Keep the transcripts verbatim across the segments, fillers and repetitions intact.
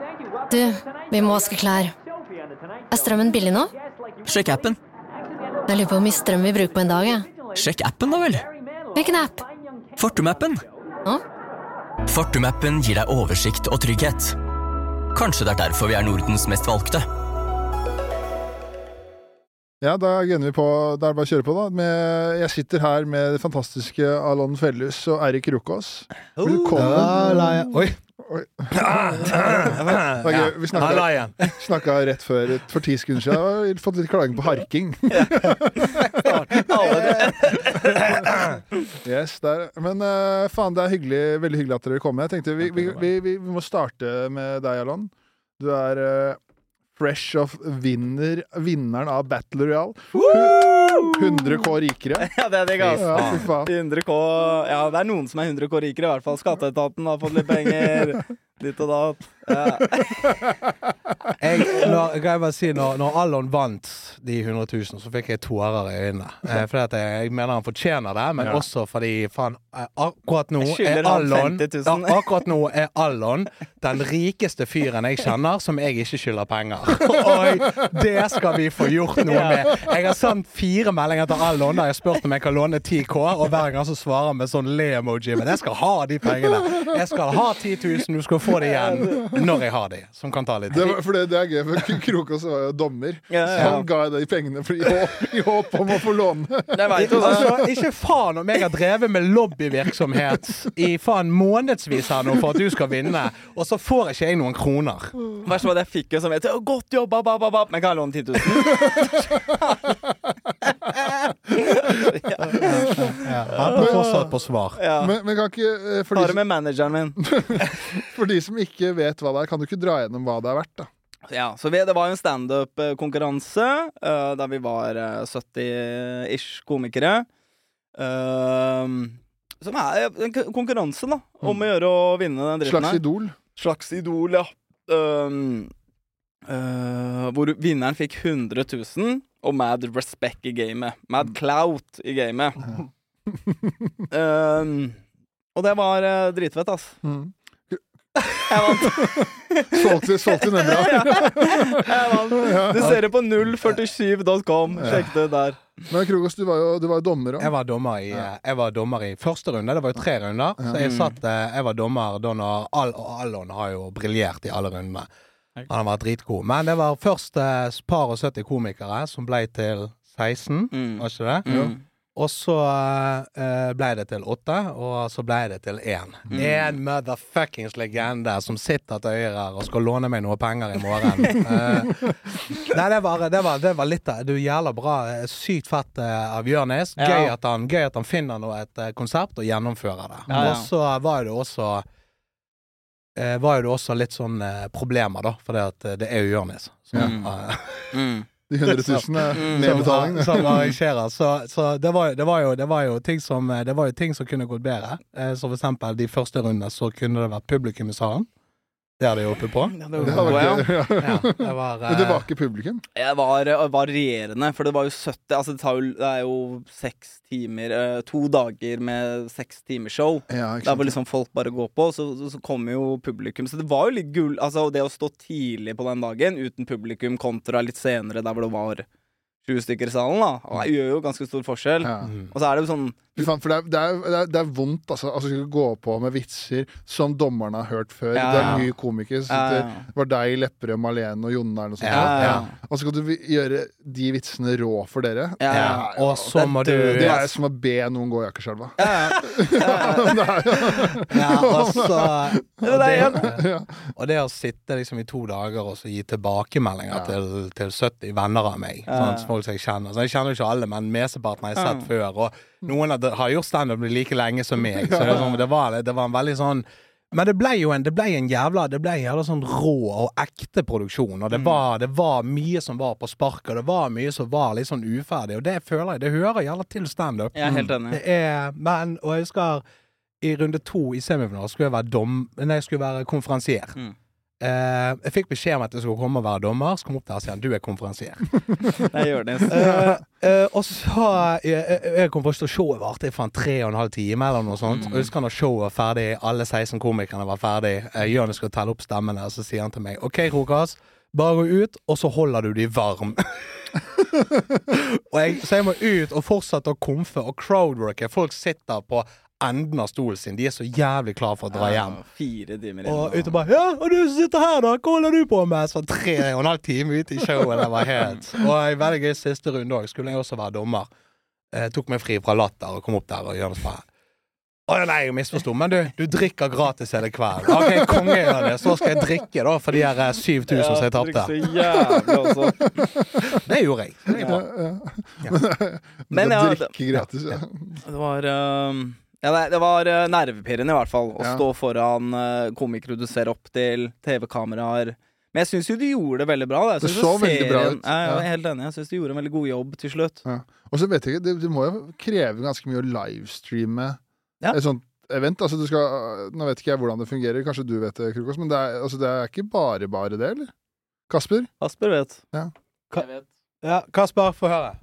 Du, vi må vaske klær. Er strømmen billig nå? Sjekk appen. Jeg lurer på hvor mye strøm vi bruker på en dag, ja. Sjekk appen da vel. Hvilken app? Fortum-appen. Hå? Fortum-appen gir deg oversikt og trygghet. Kanskje det er derfor vi er Nordens mest valgte. Ja, da gønner vi på, da er det bare å kjøre på da. Med, jeg sitter her med det fantastiske Alon Fellus og Eirik Rokås. Velkommen. Oi. Oi. Okay, vi snakket, snakket rett før, for ti sekunder siden, og vi har fått litt klaging på harking. Yes, der. Men uh, faen, det er hyggelig, veldig hyggelig at dere kommer. Jeg tenkte, vi, vi, vi, vi, vi må starte med deg, Alon. Du er... Uh, Fresh of vinner, vinneren av Battle Royale. hundre K rikere. Ja, det er det, gass. Ja, fy faen. hundre K, ja, det er noen som er hundre K rikere, i hvert fall. Skatteetaten har fått litt penger, litt og datt. Ja. jeg, når, kan jeg bare si, når, når Alon vant de hundre tusen, så fikk jeg tårer i øynene. Eh, fordi at jeg, jeg mener han fortjener det, men ja. Også fordi, faen, akkurat nå er Alon, ja, akkurat nå er Alon den rikeste fyren jeg kjenner, som jeg ikke skylder penger. Og det skal vi få gjort noe med. Jeg har sendt fire meldinger til Alon, der jeg spurt om jeg kan låne ti K, og hver gang så svarer han med sånn le-emoji, men jeg skal ha de pengene. Jeg skal ha ti tusen, du skal få det igjen. Når jeg har de, som kan ta litt det var, for det, det er gøy, for Krokås var jo dommer ja, ja. Så han ga de pengene for, i, håp, i håp om å få låne det vet du, altså, ikke faen om jeg har drevet med lobbyvirksomhet i faen månedsvis her nå for at du skal vinne, og så får ikke jeg noen kroner. Verst var det jeg fikk som vet, godt jobba, men kan jeg låne ti tusen? ja, ja. Han er fortsatt på svar ja. men, men kan ikke for Bare med manageren min for de som ikke vet hva det er, kan du ikke dra gjennom hva det er verdt da? Ja, så vi, det var en stand-up-konkurranse uh, der vi var uh, sytti-ish komikere uh, som er en konkurranse da om å gjøre å vinne den dritten her. Slags idol? Slags idol, ja uh, uh, hvor vinneren fikk hundre tusen og mad respect i gamet, mad clout i gamet uh, og det var uh, dritfett ass mm. Jeg vant. Solgte, solgte den bra. Jeg vant. Du ser det på null førtisju dot com. Sjekk det der. Men Krokås, du var jo du var dommer også. Jeg var dommer i jeg var dommer i første runde. Det var jo tre runder. Så jeg satt jeg var dommer da når Al og Alon har jo briljert i alle rundene. Han har vært dritgod. Men det var først par og sytti komikere som ble til seksten, mm. var ikke det? Mm. Og så uh, ble det til åtte, og så ble det til én. Mm. En motherfuckings legende som sitter til høyre og skal låne meg noe penger i morgen. uh, nei, det var, det, var, det var litt av, du jævla bra, sykt fett uh, av Jørnes. Ja. Gøy, at han, gøy at han finner noe, et uh, konsept og gjennomfører det. Ja, ja. Og så var det også, uh, var det også litt sånn uh, problemer da, for det, at, uh, det er jo Jørnes. Så, mm. Uh, mm. De hundre tusen nedbetaling. Som, som arrangerer. Så, så det, var, det, var jo, det var jo ting som det var jo ting som kunne gått bedre. Eh, så for eksempel de første rundene så kunne det vært publikum i salen. Det hadde jeg oppe på. Ja, det var, det var, ja. Ja, det var, Men det var ikke publikum? Jeg var varierende, for det var jo sytti, altså det, tar jo, det er jo seks timer, to dager med seks timer show. Ja, der hvor liksom folk bare går på, så, så, så kommer jo publikum. Så det var jo litt gull, altså det å stå tidlig på den dagen uten publikum kontra litt senere der hvor det var tjue stykker i salen da, og det gjør jo ganske stor forskjell. Ja. Og så er det jo sånn for det er, det, er, det, er, det er vondt altså, altså skulle gå på med vitser som dommerne har hørt før. Ja, ja. Det er mye komikere så ja, ja. Det var deg, Lepperød, Marlene og Jonne og sånt. Ja, ja. Og så skal du gjøre de vitsene rå for dere. Ja, ja. Og så må du det er som å be noen gå i jakkeselva. Ja, ja. Ja, og så og det, og det å sitte liksom i to dager og så gi tilbakemeldinger ja. til, til sytti venner av meg, ja. Sånn folk som jeg kjenner. Så jeg kjenner jo ikke alle, men mesteparten har jeg sett ja. Før, og noen har gjort stand-up like lenge som meg, så det, sånn, det, var, det var en veldig sånn men det ble jo en, det ble en jævla det ble en jævla sånn rå og ekte produksjon, og det var, det var mye som var på spark, og det var mye som var litt sånn uferdig, og det føler jeg, det hører jævla til stand-up. Jeg er helt enig. Det er, men, og jeg skal i runde to i semifinalen skulle jeg være dom, nei, jeg skulle være konferansier. Mm. Uh, jeg fikk beskjed om at jeg skulle komme og være dommer. Så kom opp der og sier du er konferansier. Jeg gjør det. uh, uh, og så jeg, jeg kom først til showet varte i faen tre og en halv time eller noe sånt. Mm. Og jeg husker når showet var ferdig, alle seksten komikerne var ferdig. Uh, Jørgen skulle telle opp stemmene, og så sier han til meg ok, Rokas, bare gå ut, og så holder du de varm. og jeg, så jeg må ut og fortsette å komfe og crowdworke. Folk sitter på enden av stolen sin. De er så jævlig klar for å dra hjem. Ja, fire timer inn. Og ute bare, ja, og du sitter her da, hva holder du på med? Så tre og en halv time ute i showet, det var helt. Og jeg veldig gøy siste runde også, skulle jeg også være dommer. Jeg tok meg fri fra latter og kom opp der og gjør det fra. Å nei, jeg misforstod, men du, du drikker gratis hele kveld. Ok, konge gjør det, så skal jeg drikke da, for de her syv tusen som jeg tappte. Ja, drikker så jævlig også. Det gjorde jeg. Det ja, ja. Ja. Men ja, drikke gratis, ja. Det var... Um Ja, det, det var uh, nervepirrende i hvert fall å ja. stå foran uh, komikere du ser opp til, T V-kameraer. Men jeg synes jo du gjorde det veldig bra. Da. Det så veldig bra ut. Jeg er helt enig. Jeg synes du gjorde en veldig god jobb til slutt. Ja. Og så vet jeg ikke, det, det må jo kreve ganske mye å livestreame ja. et sånt event. Altså, du skal, nå vet ikke jeg hvordan det fungerer, kanskje du vet det, Krokos, men det er, altså, det er ikke bare bare det, eller? Kasper? Kasper vet. Ja. Ka jeg vet. Ja, Kasper, få høre.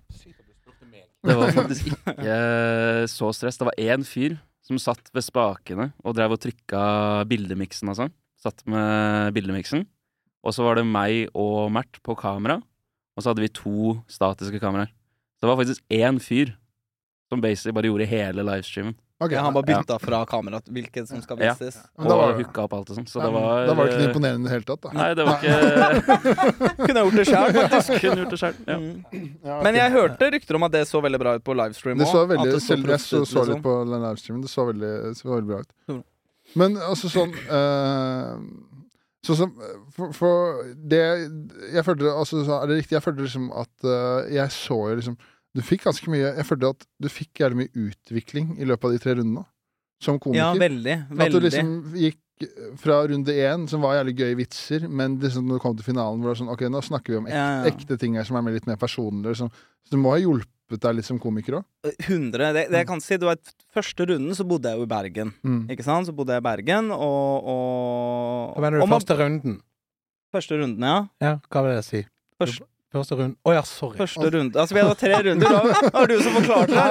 Det var faktisk ikke så stress. Det var en fyr som satt ved spakene og drev og trykka bildemiksen og sånn. Satt med bildemiksen. Og så var det meg og Mert på kamera. Og så hadde vi to statiske kameraer. Det var faktisk en fyr som basically bare gjorde hele livestreamen. Okay, han bare bytta ja. fra kameraet hvilket som skal vises. Ja, og da var hooka opp alt og sånt. Så ja, det var... Da var det ikke imponerende i det hele tatt, da. Nei, det var ikke... Kunne jeg gjort det selv, faktisk. Kunne gjort det selv, ja. Mm. Ja, okay. Men jeg hørte rykter om at det så veldig bra ut på livestream det så veldig, også. Selv jeg så, så litt på den livestreamen. Det så veldig, så veldig bra ut. Men altså sånn... Uh, sånn som... For, for det... Jeg følte... Altså, er det riktig? Jeg følte liksom at uh, jeg så jo liksom... Du fikk ganske mye, jeg følte at du fikk jævlig mye utvikling i løpet av de tre rundene, som komiker. Ja, veldig, veldig. At du liksom gikk fra runde én, som var jævlig gøy vitser, men liksom når du kom til finalen, hvor det var sånn, ok, nå snakker vi om ekte, ja, ja. ekte ting her som er med litt mer personlig, liksom. Så du må ha hjulpet deg litt som komiker også. Hundre, det, det jeg kan si, det var et, første runden så bodde jeg jo i Bergen, mm. ikke sant? Så bodde jeg i Bergen, og... og hva mener du, første runden? Første runden, ja. Ja, hva vil jeg si? Første Første runde. Åja, oh, sorry. Første runde. Altså, vi hadde tre runder, da har du som forklart det.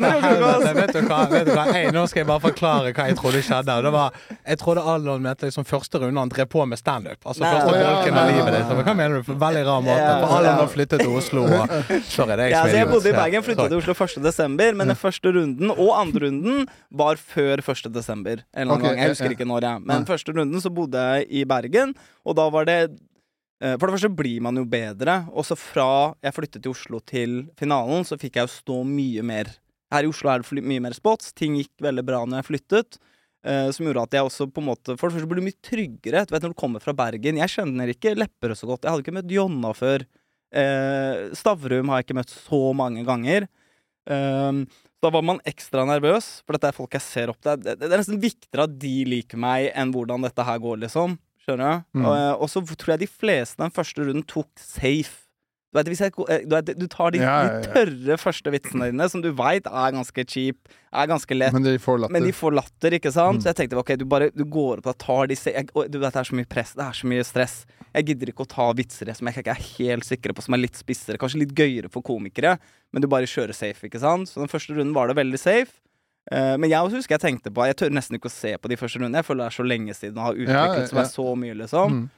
Vet du hva, vet du hva? Hey, nå skal jeg bare forklare hva jeg trodde skjedde. Det var, jeg trodde Alon mente liksom første runde han drev på med stand-up. Altså nei, første bolken av livet ditt. Hva mener du? Veldig rar måte. For Alon har flyttet til Oslo. Og, sorry, det er ja, så jeg bodde i Bergen, flyttet til Oslo første desember, men den første runden og andre runden var før første desember. En eller annen okay, gang. Jeg husker ikke når jeg. Men første runden så bodde jeg i Bergen, og da var det for det første blir man jo bedre. Også fra jeg flyttet til Oslo til finalen, så fikk jeg jo stå mye mer. Her i Oslo er det mye mer spots. Ting gikk veldig bra når jeg flyttet, uh, som gjorde at jeg også på en måte for det første ble mye tryggere. Du vet, når du kommer fra Bergen, jeg kjenner ikke Lepperød så godt. Jeg hadde ikke møtt Jonna før. Uh, Stavrum har jeg ikke møtt så mange ganger. Uh, da var man ekstra nervøs, for dette er folk jeg ser opp til. Det, det, det er nesten viktigere at de liker meg enn hvordan dette her går, liksom. Skjønner du? Mm. Og, og så tror jeg de fleste den første runden tok safe. Du vet, hvis jeg, du, vet, du tar de, ja, ja, ja. de tørre første vitsene dine, som du vet er ganske cheap, er ganske lett. Men de får latter. Men de får latter, ikke sant? Mm. Så jeg tenkte, ok, du bare du går opp og tar disse jeg, Du vet, det er så mye press, det er så mye stress. Jeg gidder ikke å ta vitser som jeg ikke er helt sikker på, som er litt spissere, kanskje litt gøyere for komikere, men du bare kjører safe, ikke sant? Så den første runden var det veldig safe. Uh, men jeg også husker jeg tenkte på jeg tør nesten ikke å se på de første rundene. Jeg føler det er så lenge siden å ha utviklet ja, som er så mye liksom mm.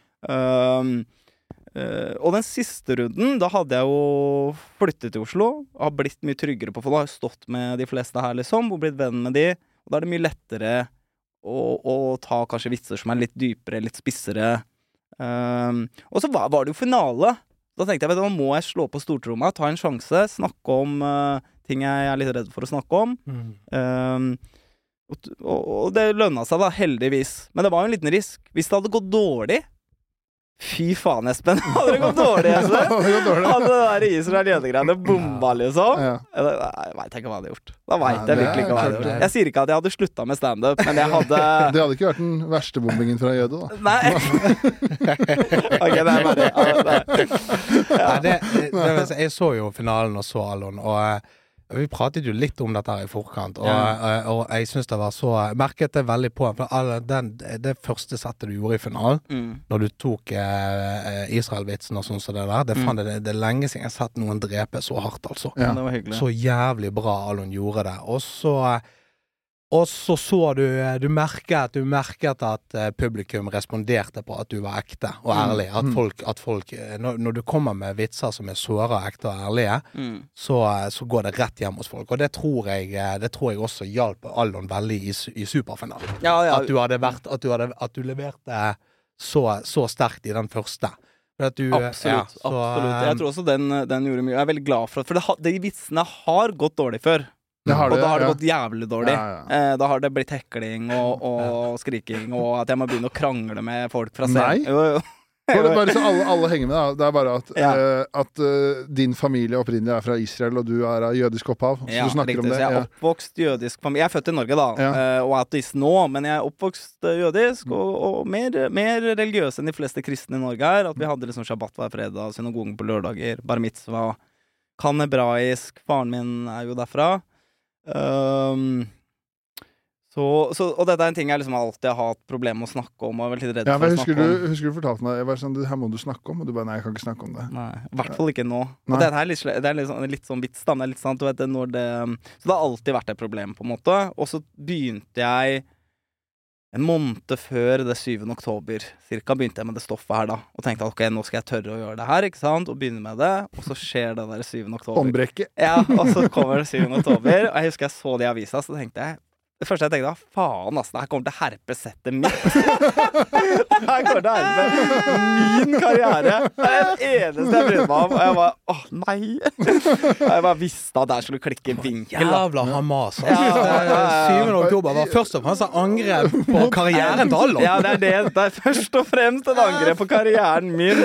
uh, uh, og den siste runden da hadde jeg jo flyttet til Oslo og har blitt mye tryggere på, for da har jeg stått med de fleste her liksom og blitt venn med de, og da er det mye lettere å, å ta kanskje vitser som er litt dypere, litt spissere. uh, og så var, var det jo finale. Da tenkte jeg, vet du, nå må jeg slå på stortrommet, ta en sjanse, snakke om uh, ting jeg er litt redd for å snakke om. Mm. Um, og, og det lønnet seg da, heldigvis. Men det var jo en liten risk. Hvis det hadde gått dårlig, fy faen, Espen, hadde det gått dårlig, Espen? Hadde det der Israel-jødegreiene bomba, liksom? Ja. Jeg, jeg vet ikke hva jeg hadde gjort. Da vet ja, jeg virkelig ikke hva jeg hadde gjort. Jeg sier ikke at jeg hadde sluttet med stand-up, men jeg hadde... Det hadde ikke vært den verste bombingen fra jøde, da. Nei. Ok, det er bare det. Ja. Ja, det, det, det jeg så jo finalen og så Alon, og vi pratet jo litt om dette her i forkant, og, ja. og, og jeg synes det var så, jeg merket det veldig på, for alle, den, det første settet du gjorde i finalen, mm. når du tok eh, Israel-vitsen og sånn så det der, det, mm. det, det er lenge siden jeg har sett noen drepe så hardt, altså. Ja, det var hyggelig. Så jævlig bra Alon gjorde det, og så... Og så så du, du merket, du merket at uh, publikum responderte på at du var ekte og ærlig. At folk, at folk når, når du kommer med vitser som er såre, ekte og ærlige, mm. så, så går det rett hjem hos folk. Og det tror jeg, det tror jeg også hjalp Alon veldig i, i superfinalen. Ja, ja. At du hadde vært, at du, hadde, at du leverte så, så sterkt i den første. At du, absolutt, ja, så, absolutt. Jeg tror også den, den gjorde mye. Jeg er veldig glad for det, for det, de vitsene har gått dårlig før. Det har det, og da har det ja. gått jævlig dårlig. Ja, ja. Eh, da har det blitt hekling og, og skriking, og at jeg må begynne å krangle med folk fra scenen. Nei. Jo, jo. Det er bare så alle, alle henger med, da. Det er bare at, ja. uh, at uh, din familie opprinnelig er fra Israel, og du er av jødisk opphav. Så ja, du snakker riktig, om det. Så jeg er oppvokst jødisk familie. Jeg er født i Norge, da, ja. uh, og er ateist nå, men jeg er oppvokst jødisk, og, og mer, mer religiøs enn de fleste kristne i Norge er. At vi hadde liksom shabbat hver fredag, synagogen på lørdager, bar mitzvah, kan hebraisk. Faren min er jo derfra. Um, så, så, og dette er en ting jeg liksom alltid har hatt problemer med å snakke om og er veldig redd ja, for å husker snakke du, om. Husker du fortalte meg, jeg var sånn, her må du snakke om, og du bare, nei, jeg kan ikke snakke om det. Nei, i hvert fall ikke nå. Nei. Og dette er litt, det er litt sånn, litt sånn vits da, men det er litt sånn, du vet, når det, så det har alltid vært et problem på en måte, og så begynte jeg en måned før det syvende oktober, cirka, begynte jeg med det stoffet her da, og tenkte at ok, nå skal jeg tørre å gjøre det her, ikke sant, og begynne med det, og så skjer det der syvende oktober. Håndbrekke. Ja, og så kommer det syvende oktober, og jeg husker jeg så det i avisa, så tenkte jeg, det første jeg tenkte da, faen ass, det her kommer til å herpe settet mitt. Det her kommer til å herpe min karriere. Det er det eneste jeg brydde meg om, og jeg bare, åh, nei. Jeg bare visste at der skulle klikke vinkel. Jævla Hamas. Ja, syvende oktober var først og fremst angrep på karrieren til Alon. Ja, det er det. Det er først og fremst en angrep på karrieren min.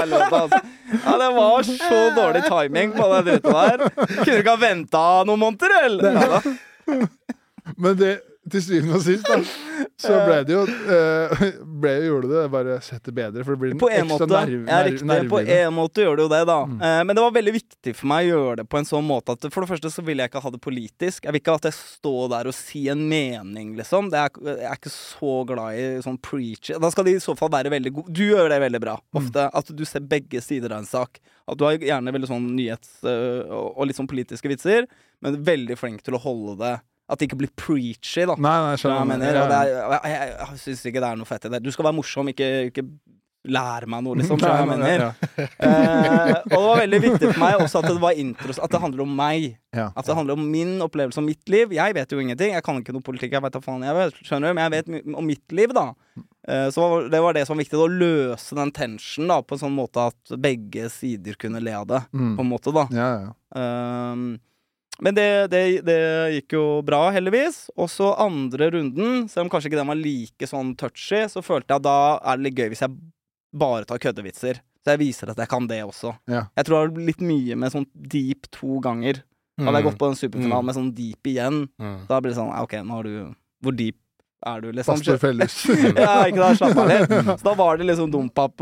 Ja, det var så dårlig timing på det drittet der. Kunne du ikke ha ventet noen måneder, eller? Ja, da. Men det, til syvende og sist da, så ble det jo uh, ble jo, gjorde det bare sette bedre, for det blir en på en ekstra måte, nerv, ja, riktig, nerv, på en måte gjør det jo det da mm. uh, men det var veldig viktig for meg å gjøre det på en sånn måte at for det første så vil jeg ikke ha det politisk. Jeg vil ikke at jeg står der og sier en mening liksom. Det er, jeg er ikke så glad i sånn preach. Da skal de i så fall være veldig gode. Du gjør det veldig bra ofte, mm. at du ser begge sider av en sak. At du har gjerne veldig sånn nyhets- uh, og litt sånn politiske vitser, men veldig flink til å holde det. At det ikke blir preachy, da. Nei, nei, skjønner. Jeg, mener, og det er, jeg, jeg, jeg synes ikke det er noe fett i det. Du skal være morsom, ikke, ikke lære meg noe, liksom. Jeg mener. Ja. eh, og det var veldig viktig for meg også at det var intro, at det handler om meg. Ja. At det handler om min opplevelse om mitt liv. Jeg vet jo ingenting. Jeg kan ikke noe politikk, jeg vet hva faen jeg vet, skjønner du? Men jeg vet om mitt liv, da. Eh, så det var det som var viktig, å løse den tension, da, på en sånn måte at begge sider kunne le av det, mm. på en måte, da. Ja, ja. Um, Men det, det, det gikk jo bra, heldigvis. Og så andre runden, selv om kanskje ikke den var like sånn touchy, så følte jeg at da er det litt gøy hvis jeg bare tar køddevitser. Så jeg viser at jeg kan det også. Ja. Jeg tror det har blitt mye med sånn deep to ganger. Da hadde jeg gått på en superfinal mm. med sånn deep igjen. Mm. Da blir det sånn, ok, nå har du... Hvor deep er du, liksom? Pastor Felles. Ja, ikke da, slapp av litt. Så da var det liksom dumpap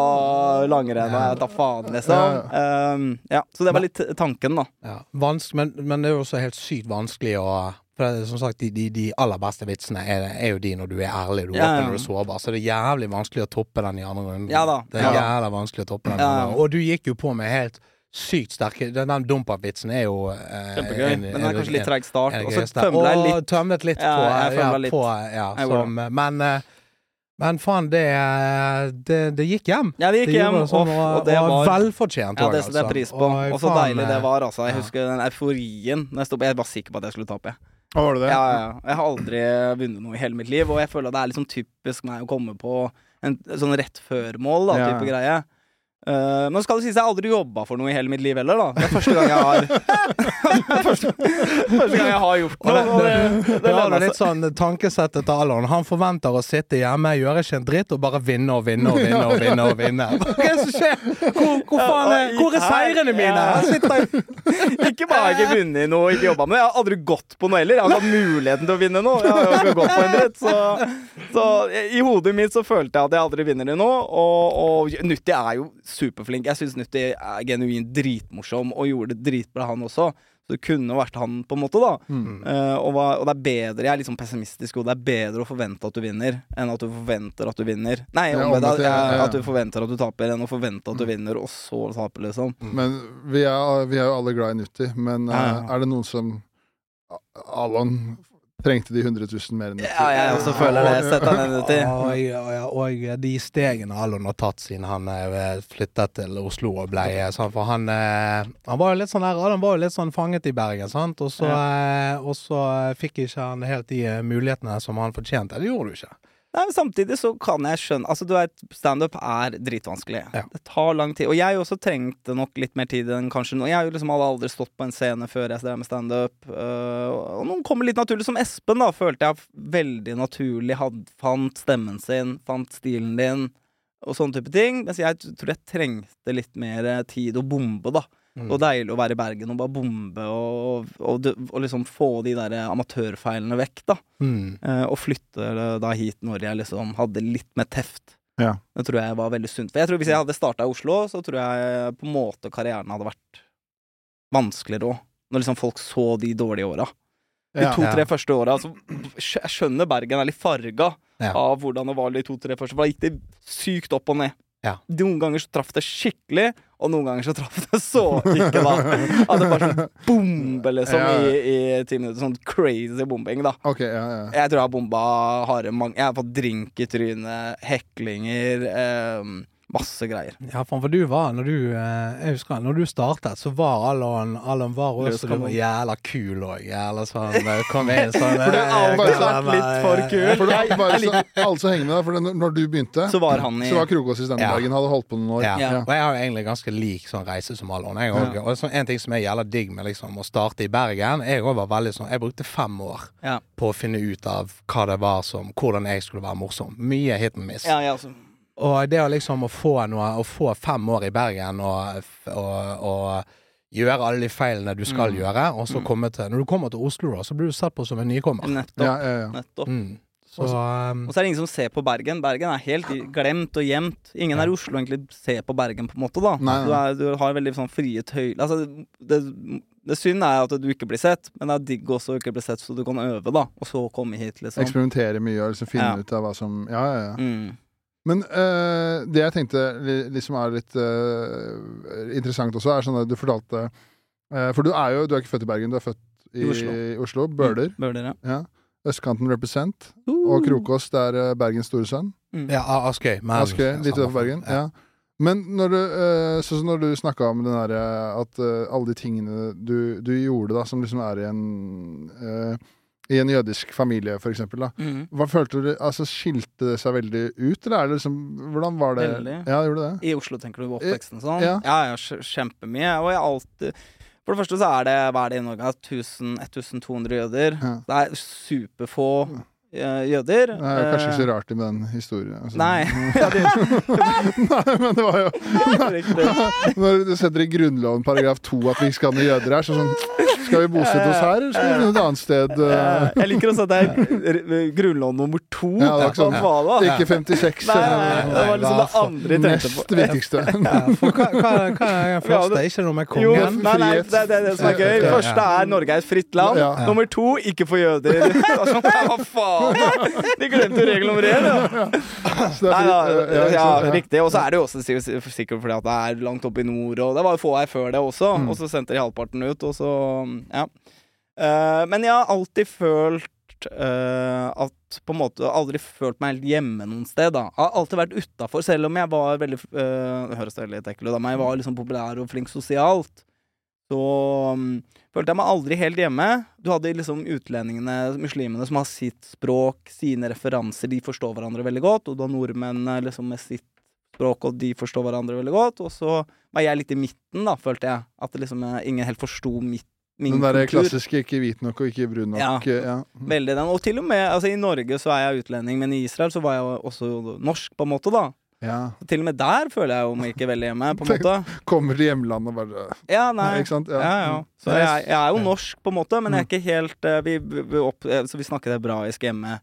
og langrenn og jeg tar faen, liksom. Ja. Um, ja, så det var litt tanken, da. Ja. Vansk, men, men det er jo også helt sykt vanskelig å... For det, som sagt, de, de, de aller beste vitsene er, er jo de når du er ærlig, du er åpen, ja, ja. Når du er sårbar. Så det er jævlig vanskelig å toppe den i andre runden. Ja da. Det er ja. jævlig vanskelig å toppe den. Ja. Og du gikk jo på med helt... sykt sterke. Den, den dumpap-vitsen er jo eh, kjempegøy, en, men den er kanskje litt treg start. Og så tømmer jeg litt. Og tømmet litt på, ja, jeg ja, litt. på ja, som, men, men faen, det, det, det gikk hjem. Ja, det gikk det hjem, sånn, og, og det og var velfortjent. Ja, det setter jeg pris på. Og så deilig det var, altså. Jeg husker den euforien. Jeg, stod, jeg var sikker på at jeg skulle tape. Hva var det det? Ja, ja. Jeg har aldri vunnet noe i hele mitt liv, og jeg føler at det er liksom typisk meg å komme på en sånn rett før-mål, da, type ja. Greie. Uh, men skal det sies jeg har aldri jobbet for noe i hele mitt liv heller, da. Det er første gang jeg har første, første gang jeg har gjort noe. Det, det, det, det er litt sånn tankesettet til Alon. Han forventer å sitte hjemme, gjøre ikke en dritt og bare vinne og vinne og vinne og vinne og vinne. Hva er det som skjer? Hvor, hvor faen er, hvor er seirene mine? Jeg sitter ikke bare har jeg ikke vunnet noe og ikke jobbet med, jeg har aldri gått på noe heller. Jeg har hatt muligheten til å vinne noe. Jeg har jo ikke gått på en dritt. Så, så i hodet mitt så følte jeg at jeg aldri vinner det nå, og, og Nutti er jo superflink. Jeg synes Nutti er genuint dritmorsom og gjorde det dritbra han også. Så det kunne vært han på en måte da Mm. uh, og, hva, og det er bedre, jeg er litt sånn pessimistisk, og det er bedre å forvente at du vinner enn at du forventer at du vinner. Nei, Ja, omvendt, omvendt, ja, ja, ja. at du forventer at du taper enn å forvente at du vinner, og så taper liksom. Men vi er, vi er jo alle glad i Nutti, men Ja, ja. eh, er det noen som Alon trengte de hundre tusen mer enn Nutti? Ja, jeg også føler det. Sett deg ned uti. Og, og, og de stegene Alon har tatt siden han eh, flyttet til Oslo og ble sånn, for han, eh, han var jo litt sånn her, Alon var jo litt sånn fanget i Bergen, sant? Og så, eh, og så fikk ikke han helt de eh, mulighetene som han fortjente. Det gjorde du ikke. Nei, men samtidig så kan jeg skjønne. Altså, du vet, stand-up er dritvanskelig. Ja. Det tar lang tid. Og jeg også trengte nok litt mer tid enn kanskje noe. Jeg har jo liksom aldri stått på en scene før jeg drev med stand-up. Uh, og noen kommer litt naturlig. Som Espen, da, følte jeg veldig naturlig had, fant stemmen sin, fant stilen din, og sånne type ting. Mens jeg tror jeg trengte litt mer tid å bombe, da. Mm. Og deilig å være i Bergen og bare bombe og, og, og, og liksom få de der amatørfeilene vekk, da. Mm. Uh, og flytte da hit når jeg liksom hadde litt mer teft. Ja. Det tror jeg var veldig sunt. For jeg tror hvis jeg hadde startet i Oslo, så tror jeg på en måte karrieren hadde vært vanskeligere også. Når liksom folk så de dårlige åra. De Ja. to-tre Ja. første åra. Altså, jeg skjønner Bergen er litt farga Ja. av hvordan det var de to-tre første. For da gikk det sykt opp og ned. Ja. Noen ganger så traff det skikkelig, og noen ganger så traff det så ikke, da. At det bare sånn bombe, liksom, Ja. i, i ti minutter. Sånn crazy bombing, da. Ok, ja, ja. Jeg tror jeg har bomba harde mange. Jeg har fått drink i trynet, heklinger, eh, masse greier. Ja, for for du var, når du, eh, jeg husker, når du startet, så var Alon, Alon var også, du var jævla kul og jævla sånn, eh, kom inn sånn. For du har alltid vært litt for kul. For det, bare så, alle som henger med deg, for når, når du begynte, Så var han i så var Krokås i Stenbergen, hadde holdt på noen år. Ja. Ja. Og jeg har jo egentlig ganske lik sånn reise som Alon. Jeg også, og sånn, en ting som er jævla digg med liksom å starte i Bergen, jeg også var veldig sånn, jeg brukte fem år Ja. på å finne ut av hva det var som, hvordan jeg skulle være morsom. Mye hit and miss. Ja, ja, altså. Og det å liksom å få noe, å få fem år i Bergen og, og, og gjøre alle de feilene du skal Mm. gjøre, og så Mm. komme til, når du kommer til Oslo da, så blir du satt på som en nykommer. Nettopp. Ja, ja, ja. Nettopp. Mm. Så, um, Og så er det ingen som ser på Bergen. Bergen er helt i- glemt og gjemt. Ingen her i Oslo egentlig ser på Bergen, på en måte, da. Nei, nei. Du, er, du har veldig sånn frie tøyler. Altså, det, det synd er at du ikke blir sett, men det er digg også å ikke bli sett, så du kan øve, da. Og så komme hit, liksom. Eksperimentere mye og liksom finne Ja. ut av hva som Ja, ja, ja. Mm. Men eh, det jeg tenkte li- liksom er litt eh, interessant også, er sånn at du fortalte eh, For du er jo du er ikke født i Bergen, du er født i, I Oslo. Oslo. Bøler. Bøler, ja. Ja. Østkanten represent. Uh. Og Krokås, det er eh, Bergens store sønn. Mm. ja, A- Askøy. men- Askøy, litt utenfor Bergen. Ja. Men når du, eh, sånn som når du snakka om den derre at eh, alle de tingene du, du gjorde, da, som liksom er i en eh, i en jødisk familie, for eksempel, da. Mm. Hva følte du, altså skilte det seg veldig ut, eller er det liksom, hvordan var det? Veldig. Ja, gjorde det? I Oslo, tenker du, på oppveksten sånn? Ja. Ja, ja, kj- kjempemye. Og jeg har alltid For det første så er det, hva er det i Norge, tusen, to hundre jøder. Ja. Det er superfå eh, jøder. Det er kanskje ikke så Eh, rart med den historien. Altså. Nei. Ja, det, Nei, men det var jo riktig. når du setter i Grunnloven paragraf to at vi ikke skal ha noen jøder her, så sånn skal vi bosette oss her, eller skal vi finne et annet sted? Eh, eh? Jeg liker også at det er r- grunnlov nummer to. Ja, det var ikke sånn. Hva var det? Ikke femtiseks. Nei, nei, eller- det var liksom det andre jeg tenkte Nest på. viktigste. Ja, for hva, hva, hva er den første? Ikke noe med Jo, kongen? nei, nei, det er det, det som er gøy. Ja. Første er Norge er et fritt land. Ja. Nummer to, ikke for jøder. Altså, hva faen? De glemte jo regel nummer én, da. Så det er Nei, da, fint, ja, ikke sant, ja. riktig. Og så er det jo også sikkert sikkert fordi at det er langt oppe i nord, og det var jo få her før det også. Mm. Og så sendte de halvparten ut, og så ja. Eh, men jeg har alltid følt eh, at på en måte aldri følt meg helt hjemme noen sted, da. Jeg har alltid vært utafor, selv om jeg var veldig uh, Det høres veldig ekkel ut, da, men jeg var liksom populær og flink sosialt. Så um, følte jeg meg aldri helt hjemme. Du hadde liksom utlendingene, muslimene, som har sitt språk, sine referanser, de forstår hverandre veldig godt, og du har nordmennene liksom med sitt språk, og de forstår hverandre veldig godt, og så var jeg litt i midten, da, følte jeg. At det liksom, eh, ingen helt forsto mitt min Den der kultur. klassiske ikke hvit nok og ikke brun nok. Ja. Ja. Veldig den. Og til og med, altså i Norge så er jeg utlending, men i Israel så var jeg jo også norsk, på en måte, da. Ja. Så til og med der føler jeg jo meg ikke veldig hjemme, på en måte. Kommer til hjemlandet og bare Ja, nei. Ikke sant? Ja. Ja, ja. Så jeg, jeg er jo norsk, på en måte, men jeg er ikke helt eh, vi, vi, vi opp, eh, Så vi snakket hebraisk hjemme.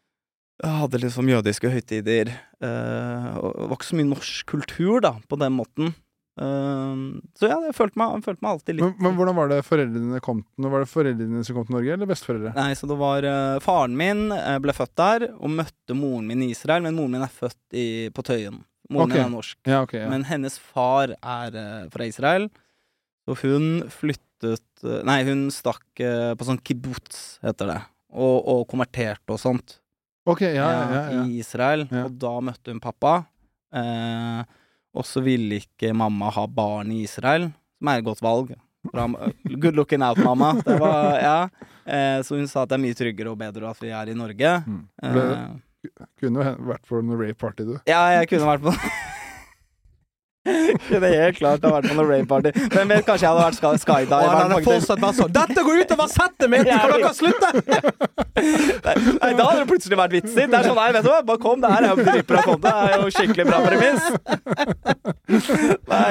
Jeg hadde liksom jødiske høytider. eh, og det var ikke så mye norsk kultur, da, på den måten. Uh, så ja, jeg følte meg, jeg følte meg alltid litt men, men hvordan var det foreldrene kom til Var det foreldrene som kom til Norge, eller besteforeldre? Nei, så det var uh, Faren min uh, ble født der Og møtte moren min i Israel. Men moren min er født i, på Tøyen. Moren okay. min er norsk ja, okay, ja. Men hennes far er uh, fra Israel. Så hun flyttet uh, Nei, hun stakk uh, på sånn kibbutz, heter det. Og, og konverterte og sånt okay, ja, ja, ja, ja. I Israel. Ja. Og da møtte hun pappa. Uh, Og så ville ikke mamma ha barn i Israel, som er et godt valg. Good looking out, mamma. Det var, ja. eh, så hun sa at det er mye tryggere og bedre at vi er i Norge. Mm. Det, eh, kunne jo vært på en rave-party, du. Ja, jeg kunne vært på kunne helt klart ha vært på noen rave-party. Men vet, kanskje jeg hadde vært sky skydive. Og han hadde fortsatt vært sånn Dette går ut over settet mitt! Kan dere slutte? nei, nei, da hadde det plutselig vært vitser. Det er sånn, nei, vet du hva, bare kom, det her er jo dritbra kom. Det er jo skikkelig bra premiss. nei,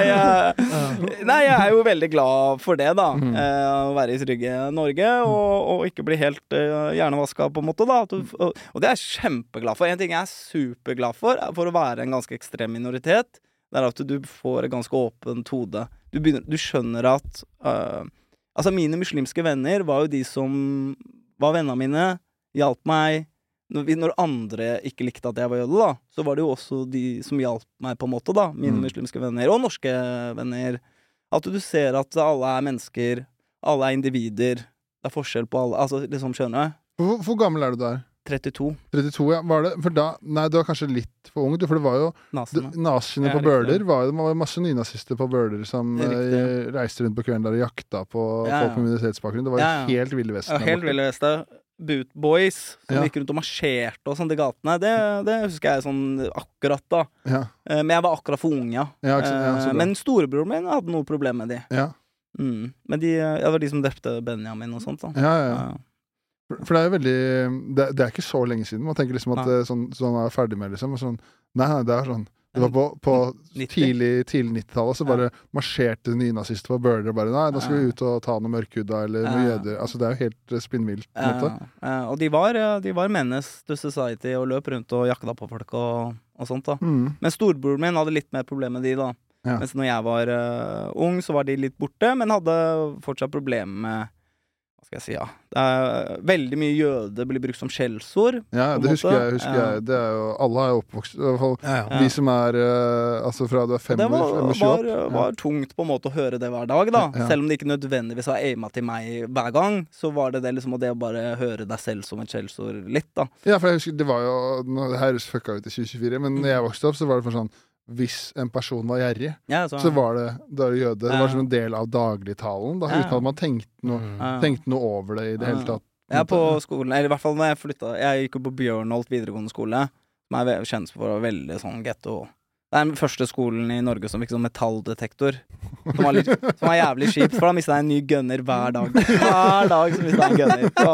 uh, nei, jeg er jo veldig glad for det, da. Uh, å være i trygge Norge, og, og ikke bli helt uh, hjernevasket på en måte, da. Og, og det er jeg kjempeglad for. En ting jeg er superglad for, er for å være en ganske ekstrem minoritet. Det er at du får et ganske åpent hode. Du, begynner, du skjønner at uh, altså mine muslimske venner var jo de som var vennene mine, hjalp meg. Når, vi, når andre ikke likte at jeg var jøde, da, så var det jo også de som hjalp meg på en måte, da. Mine mm. muslimske venner, og norske venner. At du ser at alle er mennesker, alle er individer. Det er forskjell på alle. Altså, liksom, skjønner jeg. Hvor, hvor gammel er du der? trettito. trettito, ja. Var det? For da, nei, du var kanskje litt for ung, for det var jo nazistene på Bøler, var jo, det var masse nynazister på Bøler som eh, reiste rundt på kvelden der og jakta på ja, ja. folk med minoritetsbakgrunn. Det var jo ja, ja. helt Ville Vesten. Ja, helt Ville Vesten. Boot Boys, som ja. gikk rundt og marsjerte og sånn til gatene. Det, det husker jeg sånn akkurat da. Ja. Eh, men jeg var akkurat for ung, ja. ja, ja eh, men storebroren min hadde noe problem med de. Ja. Mm. Men de, det var de som drepte Benjamin og sånt da. Ja, ja, ja. For det er jo veldig det, det er ikke så lenge siden. Man tenker liksom at ja. sånn, sånn er ferdig med liksom sånn, nei, nei, det er sånn det var på, på tidlig, tidlig nittitallet så bare ja. marsjerte nynazister på Bøler og bare nei, da skal ja. vi ut og ta noe mørkhuda eller noe ja. jøder. Altså det er jo helt spinnvilt på en måte. Ja. Ja. Og de var, de var menace to society og løp rundt og jakta på folk og, og sånt da. Mm. Men storebroren min hadde litt mer problem med de da. Ja. Mens når jeg var uh, ung så var de litt borte, men hadde fortsatt problemer med skal jeg si, ja. Det er veldig mye jøde blir brukt som skjellsord. Ja, det husker jeg, husker ja. jeg. Det er jo, alle er jo oppvokst, i hvert fall ja, ja. de som er, uh, altså fra du er fem år, fem år, var, var, var tungt på en måte å høre det hver dag, da. Ja. Selv om det ikke nødvendigvis var aima til meg hver gang, så var det det liksom, og det å bare høre deg selv som et skjellsord litt, da. Ja, for jeg husker, det var jo, nå, det her fucka ut i tjue tjuefire, men når jeg vokste opp, så var det for sånn, hvis en person var gjerrig, ja, så, så var det da jøde. Det var som en del av dagligtalen, da, ja. uten at man tenkte noe, mm. tenkte noe over det i det ja. hele tatt. Ja, på skolen, eller i hvert fall når jeg flyttet, jeg gikk jo på Bjørnholt videregående skole, som er kjent for å være veldig sånn ghetto. Det er den første skolen i Norge som fikk sånn metalldetektor, som var, litt, som var jævlig kjipt, for da mistet jeg en ny gunner hver dag. Hver dag så mistet jeg en gunner. Å,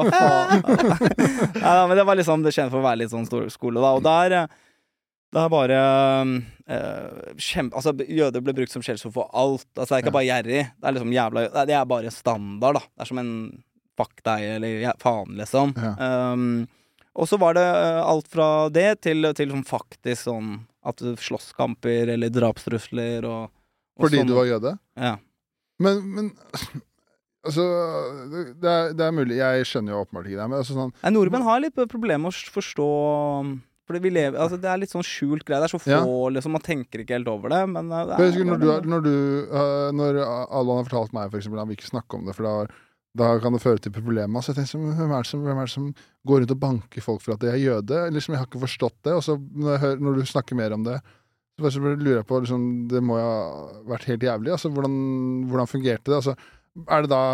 faen. Ja, men det var liksom, det kjent for å være litt sånn stor skole da, og der det er bare uh, kjempe, altså jøder ble brukt som skjellsord for alt. Altså det er ikke ja. bare gjerrig. Det er liksom jævla det er bare standard, da. Det er som en fuck deg eller ja, faen liksom. Ja. Um, og så var det uh, alt fra det til til sånn faktisk sånn at slåsskamper eller drapstrusler og, og fordi sånn. Du var jøde? Ja. Men men altså det er, det er mulig. Jeg skjønner jo åpenbart ikke det, men altså sånn ja, nordmenn har litt problemer med å forstå. Fordi vi lever, altså det er litt sånn skjult greie. Det er så få, ja. liksom, man tenker ikke helt over det. Men det er, jeg husker når du, når du uh, når Allan har fortalt meg, for eksempel, han vil ikke snakke om det, for da, da kan det føre til problemer. Så jeg tenker, hvem er, som, hvem er det som går rundt og banker folk for at de er jøde? Liksom, jeg har ikke forstått det. Og så når, jeg hører, når du snakker mer om det, så, så lurer jeg på, liksom, det må jo ha vært helt jævlig. Altså, hvordan, hvordan fungerte det? Altså, er det da,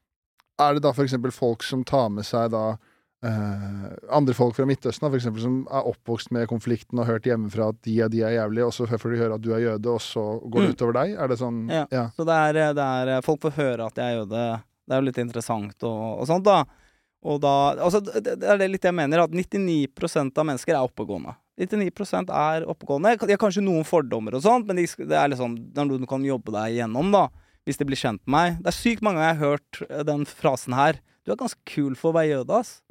er det da for eksempel folk som tar med seg da Uh, andre folk fra Midtøsten for eksempel, som er oppvokst med konflikten og hørt hjemmefra at de og de er jævlige, og så får de høre at du er jøde, og så går det mm. utover deg? Er det sånn? Ja, ja. Så det er, det er folk får høre at jeg er jøde. Det er jo litt interessant og, og sånt da. Og da, altså det, det er det litt jeg mener, at nittini prosent av mennesker er oppegående. nittini prosent er oppegående. De har kanskje noen fordommer og sånt, men de, det er liksom noe du kan jobbe deg igjennom da, hvis de blir kjent med meg. Det er sykt mange ganger jeg har hørt den frasen her. Du er ganske kul for å være jøde, ass.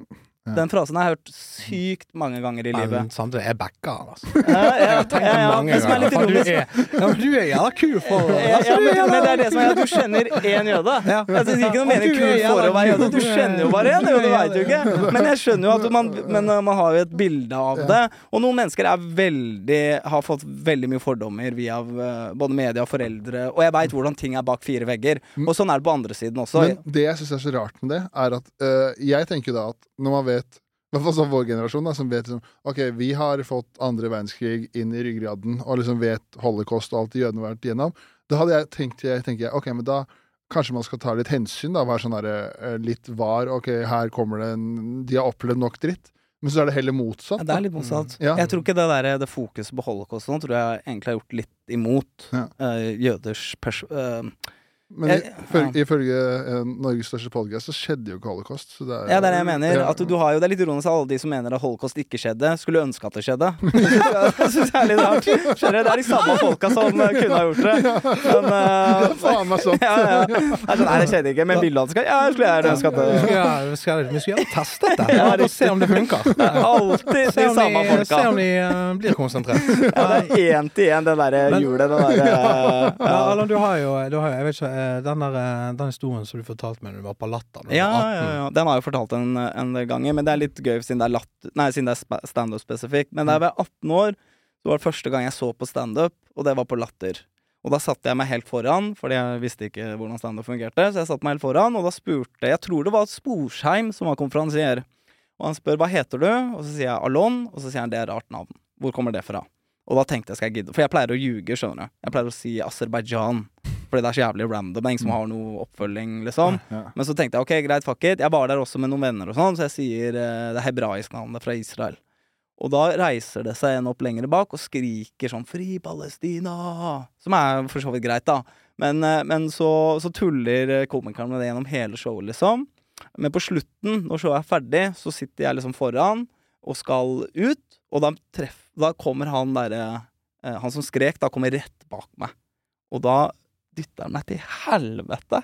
Den frasen har jeg hørt sykt mange ganger i livet. Men samtidig er backa han, altså. Ja, ja, jeg har tenkt det ja, ja, mange det ganger. For du er, ja, du er jævla kul for ja, ja, men, men det er det som er at du kjenner en jøde. Ja. Jeg synes ikke noe mener kul for å være jøde. Du kjenner jo bare en, det vet du ikke. Men jeg skjønner jo at man, men, man har jo et bilde av det. Og noen mennesker er veldig, har fått veldig mye fordommer via både media og foreldre. Og jeg vet hvordan ting er bak fire vegger. Og sånn er det på andre siden også. Men det jeg synes er så rart med det, er at uh, jeg tenker da at når man vet i hvert fall sånn vår generasjon da, som vet liksom, ok, vi har fått andre verdenskrig inn i ryggraden, og liksom vet holocaust og alt de jødene har vært igjennom. Da hadde jeg tenkt, jeg tenker, ok, men da kanskje man skal ta litt hensyn da, være sånn der, litt var, ok, her kommer det en, de har opplevd nok dritt. Men så er det heller motsatt. Ja, det er litt motsatt. Mm. Ja. Jeg tror ikke det der, det fokuset på holocaust nå, tror jeg egentlig har gjort litt imot ja. uh, jøders pers... Uh, Men jeg, ifølge, ja. ifølge uh, Norges største podcast så skjedde jo ikke holocaust. Så det er, ja, det er det jeg mener. Ja. At du, du har jo, det er litt ironisk alle de som mener at holocaust ikke skjedde, skulle ønske at det skjedde. Jeg synes det er litt rart. Skjønner du? Det er de samme folka som uh, kunne ha gjort det. Men, uh, det er faen meg sånn. Ja, ja. Det er sånn, nei, det skjedde ikke. Men bildet skal, ja, jeg skulle gjerne ønske at det... Vi skal, vi skal, vi skal gjøre test dette. Ja, og se om det funker. Det er alltid de samme folka. Se om de uh, blir konsentrert. Ja, det er en til en, det der hjulet, det der... Uh, ja, Allan, du har jo, du har jo, jeg vet ikke, den der den historien som du fortalte meg når du var på Latter. Ja, ja, ja, den har jeg jo fortalt en, en del ganger, men det er litt gøy siden det er, latt, nei, siden det er stand-up spesifikt. Men da jeg var atten år, så var det første gang jeg så på stand-up, og det var på Latter. Og da satte jeg meg helt foran, fordi jeg visste ikke hvordan stand-up fungerte, så jeg satte meg helt foran, og da spurte, jeg tror det var Sporsheim som var konferansier, og han spør, hva heter du? Og så sier jeg Alon, og så sier han, det er rart navn. Hvor kommer det fra? Og da tenkte jeg, skal jeg gidde? For jeg pleier å ljuge, skjønner du. Jeg pleier å si Aserbaidsjan. Fordi det er så jævlig random, det er ingen som har noe oppfølging, liksom. Ja. Men så tenkte jeg, ok, greit, fuck it. Jeg var der også med noen venner og sånn, så jeg sier uh, det hebraiske navnet fra Israel. Og da reiser det seg en opp lengre bak og skriker sånn, fri Palestina! Som er for så vidt greit, da. Men, uh, men så, så tuller komikeren med det gjennom hele showet, liksom. Men på slutten, når showet er ferdig, så sitter jeg liksom foran og skal ut, og da, treff, da kommer han der, uh, han som skrek, da kommer rett bak meg. Og da dytter han meg til helvete.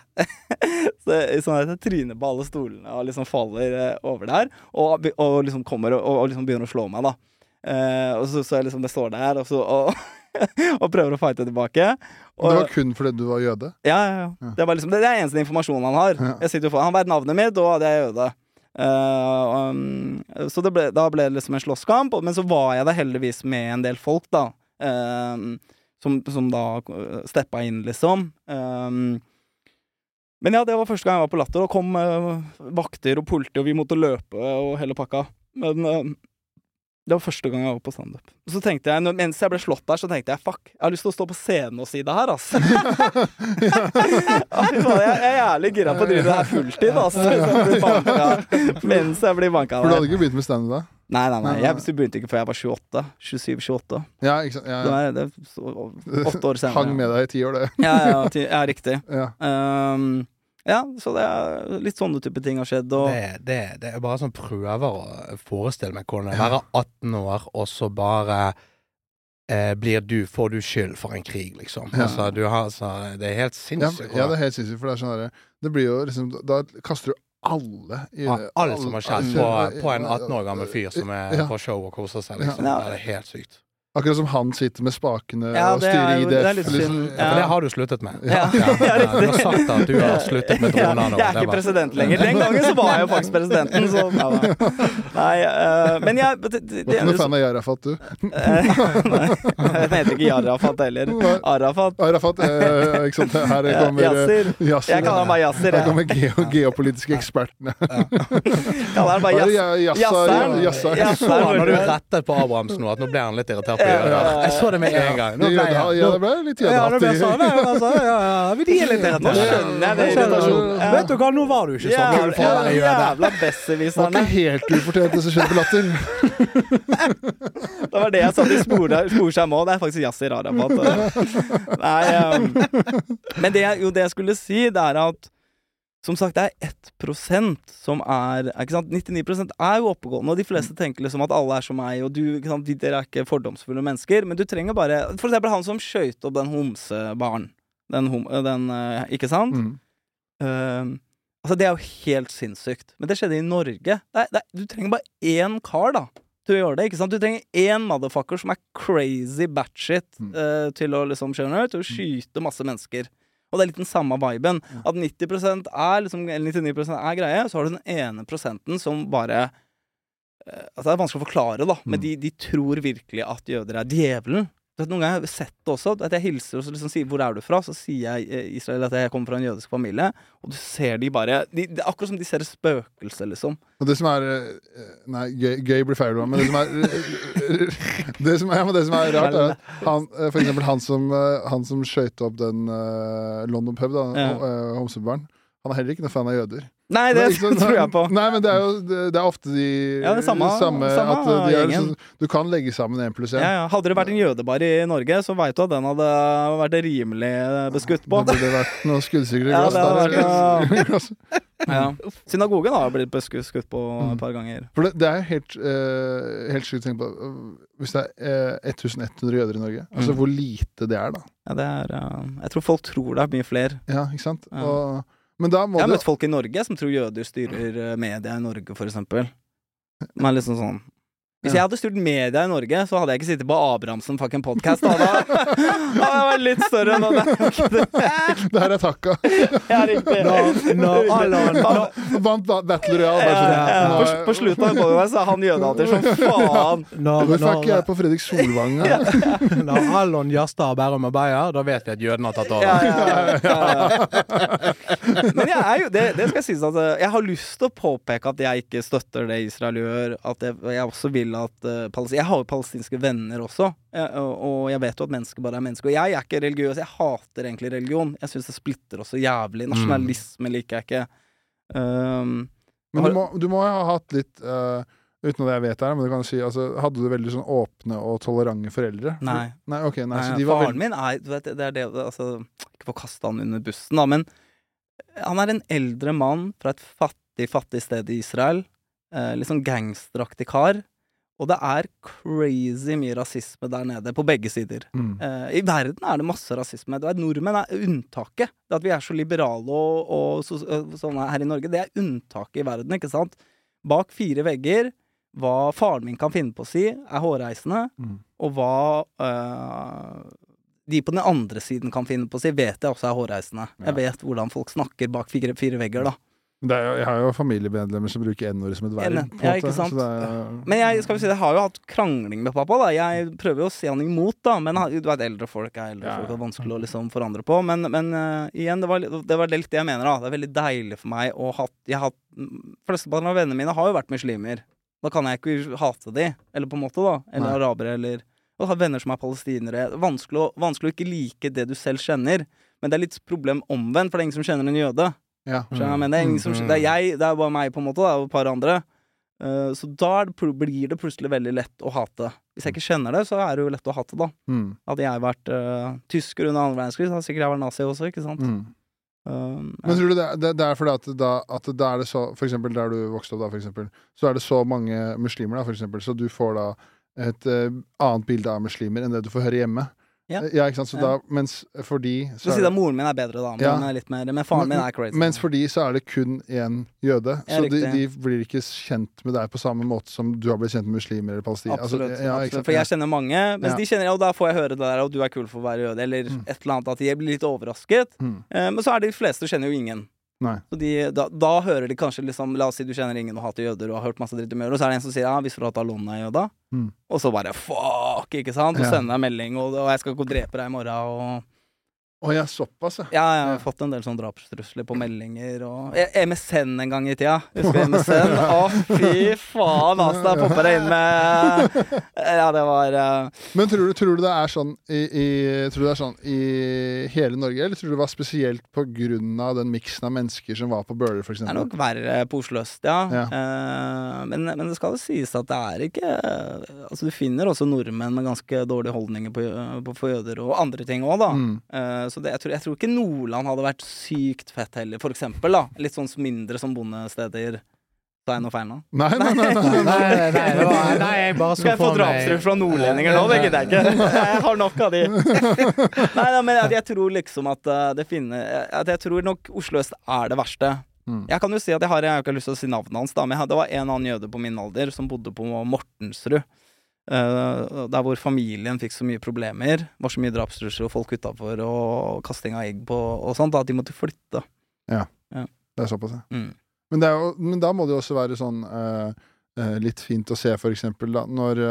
Så sånn at jeg tryner på alle stolene og liksom faller eh, over der, og, og liksom kommer og, og liksom begynner å slå meg da. Eh, og så, så jeg liksom det står der, og, så, og, og prøver å fighte tilbake. Og, det var kun fordi du var jøde? Ja, ja, ja. ja. Det var liksom, det, det er eneste informasjonen han har. Ja. Jeg sitter jo for, han vet navnet mitt, og det er jøde. Uh, um, så det ble, da ble det liksom en slåsskamp, men så var jeg da heldigvis med en del folk da, uh, som, som da steppa inn liksom. Um, men ja, det var første gang jeg var på Latter, og kom uh, vakter og politi, og vi måtte løpe og hele pakka. Men uh, det var første gang jeg var på stand-up. Så tenkte jeg, når, mens jeg ble slått der, så tenkte jeg, fuck, jeg har lyst til å stå på scenen og si det her, altså. jeg, jeg er jævlig gira på å drive det her fulltid, altså. Mens jeg blir banka der. For du hadde ikke begynt med stand-up da? Nei, nei, nei. Jeg begynte ikke før jeg var tjueåtte. tjuesju tjueåtte. Ja, ikke sant. Ja, ja. Det var det, så, åtte år senere. Hang med deg i ti år, det. ja, ja, ti, ja, riktig. Ja. Um, ja, så det er litt sånne type ting har skjedd. Og det, det, det er bare sånn prøver å forestille meg hvordan det er å være atten år, og så bare eh, blir du, får du skyld for en krig, liksom. Ja. Altså, du har, altså, det er helt sinnssykt. Ja, ja, det er helt sinnssykt, for det er sånn der, det blir jo liksom, da kaster du alle i, ja, alt som har skjedd på, på en atten år gammel fyr som er ja. på show og koser seg, liksom. Ja. Det er helt sykt. Akkurat som han sitter med spakene ja, og styrer i det. Det er litt synd. Ja, for det har du sluttet med. Ja. Ja. Ja. Ja. Du har sagt at du har sluttet med dronene nå. Jeg er ikke var... president lenger. Den gangen så var jeg jo faktisk presidenten, så ja, nei, uh, men jeg det, det, Var ikke noe fan av Jarafat, du? Nei, jeg heter ikke Jarafat heller. Arafat. Arafat, eh, ikke sant? Her kommer Yasser. Yasser. Jeg kaller han bare Yasser. Her kommer geo geopolitiske ekspertene. Kaller han bare Yasseren. Yasseren. Når du rettet på Abrahamsen nå, at nå ble han litt irritert. Ja, ja, ja. Jeg så det med en gang. Nå ble jeg, ja, det ble litt jødehatt. Ja, sånn, ja, ja, ja. Vi de er litt irritert. Nå skjønner jeg det irritasjon. Ja. Vet du hva, nå var du ikke sånn. Ja, ja, ja, jævla besserviserne. Det var ikke helt ufortjent det som skjedde på Latter. Det var det jeg satt i sporseg med, det er faktisk Yasser Arafat. Nei, um, men det, jo, det jeg skulle si, det er at som sagt, det er ett prosent som er, ikke sant, nittini prosent er jo oppegående, og de fleste tenker liksom at alle er som meg, og du, ikke sant, dere er ikke fordomsfulle mennesker, men du trenger bare, for eksempel han som skjøt opp den homsebaren, den, hom, den ikke sant? Mm. Uh, Altså, det er jo helt sinnssykt. Men det skjedde i Norge. Det er, det er, du trenger bare én kar, da, til å gjøre det, ikke sant? Du trenger én motherfucker som er crazy batshit mm. uh, til å liksom, skjønne til å skyte masse mennesker. Og det er litt den samme viben. At nitti prosent er, liksom, eller nittini prosent er greie, så har du den ene prosenten som bare uh, altså, det er vanskelig å forklare, da, men de, de tror virkelig at jøder er djevelen. Noen ganger har jeg sett det også, at jeg hilser og så liksom sier, hvor er du fra? Så sier jeg i Israel at jeg kommer fra en jødisk familie, og du ser de bare, de, det er akkurat som de ser et spøkelse, liksom. Og det som er, nei, gøy, gøy blir feil, men det som er, det som er, ja, men det som er rart er at han, for eksempel han som, han som skjøt opp den uh, London pub, da, ja. uh, homsebaren, han er heller ikke noe fan av jøder. Nei, det sånn, tror jeg på. Nei, men det er jo det, det er ofte de ja, det samme, samme, samme at de er, så, du kan legge sammen en pluss en. Ja, ja. Hadde det vært en jødebar i Norge, så vet du at den hadde vært rimelig beskutt på. Det burde vært noe skuddsikre glass ja, der. Vært, ja. Synagogen har blitt beskutt på et par ganger. For det, det er jo helt, uh, helt sjukt å tenke på. Hvis det er uh, elleven hundre jøder i Norge, mm. altså hvor lite det er da. Ja, det er, uh, jeg tror folk tror det er mye flere. Ja, ikke sant? Ja. Og men da må jeg har du... møtt folk i Norge som tror jøder styrer media i Norge, for eksempel. Men liksom sånn hvis jeg hadde styrt media i Norge, så hadde jeg ikke sittet på Abrahamsen fucking podcast. Da hadde jeg vært litt større enn det. Det her er takka. Ja, riktig. Nå, nå, vant Battle Royale. Ja, ja, ja. På, på slutten av det så er han jødehater som faen. Hvorfor er ikke jeg på Fredrik Solvang? Når Alon Jastad Bærum og Beyer, da vet vi at jødene har tatt over. Ja, ja, ja, ja. Men jeg er jo, det, det skal sies at jeg har lyst til å påpeke at jeg ikke støtter det Israel gjør, at jeg, jeg også vil at uh, jeg har jo palestinske venner også, jeg, og, og jeg vet jo at mennesker bare er mennesker, og jeg er ikke religiøs, jeg hater egentlig religion, jeg synes det splitter også jævlig, nasjonalisme liker jeg ikke. Um, men du må, du må ha hatt litt uh, uten at jeg vet det her, men du kan si, altså, hadde du veldig sånn åpne og tolerante foreldre? Nei. Nei, ok, nei, nei så de var faren min er, du vet, det er det, altså, ikke for å kaste han under bussen da, men han er en eldre mann fra et fattig, fattig sted i Israel, uh, litt sånn gangsteraktig kar. Og det er crazy mye rasisme der nede, på begge sider. Mm. Uh, I verden er det masse rasisme. Det er nordmenn er unntaket. Det at vi er så liberale og, og så, sånn her i Norge, det er unntaket i verden, ikke sant? Bak fire vegger, hva faren min kan finne på å si, er hårreisende, mm. og hva uh, de på den andre siden kan finne på å si, vet jeg også er hårreisende. Ja. Jeg vet hvordan folk snakker bak fire, fire vegger, da. Det er jo, jeg har jo familiemedlemmer som bruker n-ordet som et verb. Ja, ikke sant? Er, men jeg, skal vi si, jeg har jo hatt krangling med pappa, da. Jeg prøver jo å se han imot, da. Men du vet, eldre folk er eldre ja, folk, det er vanskelig å liksom forandre på. Men, men uh, igjen, det var, det var litt det jeg mener, da. Det er veldig deilig for meg å ha jeg har, flesteparten av vennene mine har jo vært muslimer. Da kan jeg ikke hate de, eller på en måte, da. Eller Nei. Arabere, eller og ha venner som er palestinere. Vanskelig å, vanskelig å ikke like det du selv kjenner. Men det er litt problem omvendt, for det er ingen som kjenner en jøde. Ja. Mm. Men det er ingen som det er jeg, det er bare meg på en måte, da, og et par andre. Uh, så da blir det plutselig veldig lett å hate. Hvis jeg ikke kjenner det, så er det jo lett å hate, da. Mm. Hadde jeg vært uh, tysker under andre verdenskrig, så hadde sikkert jeg vært nazi også, ikke sant? Mm. Um, ja. Men tror du det, det, det er fordi at da, at da er det så, for eksempel der du vokste opp da, for eksempel, så er det så mange muslimer da, for eksempel, så du får da et uh, annet bilde av muslimer enn det du får høre hjemme. Ja, ja ikke sant, så ja. Da, mens for de så er det, moren min er bedre da, ja. er litt mer, men faren min er crazy. Mens for de så er det kun en jøde, ja, så de, de blir ikke kjent med deg på samme måte som du har blitt kjent med muslimer eller palestiner. Absolutt, altså, ja, absolutt. For jeg kjenner mange, mens ja. de kjenner, og da får jeg høre det der, og du er kul for å være jøde, eller mm. et eller annet, at de blir litt overrasket. Mm. Uh, men så er de fleste kjenner jo ingen. Nei. Så de, da, da hører de kanskje liksom, la oss si du kjenner ingen og hater jøder og har hørt masse dritt om jøder, og så er det en som sier, ja, visste du at Alon er jøda? Mm. Og så bare, fuck, ikke sant? Og ja. sender deg melding, og, og jeg skal gå og drepe deg i morgen, og... Å ja, såpass, ja. Ja, jeg har ja. fått en del sånn drapstrusler på meldinger, og... M S N en gang i tida, husker du M S N? Å, fy faen, altså, da popper det inn med... Ja, det var... Uh... Men tror du, tror du det er sånn i, i, tror du det er sånn i hele Norge, eller tror du det var spesielt på grunn av den miksen av mennesker som var på Bøler, for eksempel? Det er nok verre på Oslo øst, ja. ja. Uh, men, men det skal jo sies at det er ikke... Altså, du finner også nordmenn med ganske dårlige holdninger på, på, på jøder og andre ting også, da. Mm. Uh, Så det, jeg, tror, jeg tror ikke Nordland hadde vært sykt fett heller, for eksempel, da. Litt sånn mindre som bondesteder. Så er jeg noe feil nå? Nei, nei, nei. nei, nei, nei, nei, det var, nei jeg bare så Skal jeg få drapstrusler fra nordlendinger nå? Det gidder jeg ikke. Jeg har nok av de. Nei, nei, men jeg, jeg tror liksom at det finner... At jeg tror nok Oslo øst er det verste. Mm. Jeg kan jo si at jeg har, jeg har ikke lyst til å si navnet hans, da, men jeg, det var en annen jøde på min alder som bodde på Mortensrud. Uh, der hvor familien fikk så mye problemer, var så mye drapstrusler og folk utenfor og kasting av egg på og sånt, da, at de måtte flytte. Ja, ja. Det er såpass, ja. Mm. Men, det er jo, men da må det jo også være sånn uh, uh, litt fint å se, for eksempel, da, når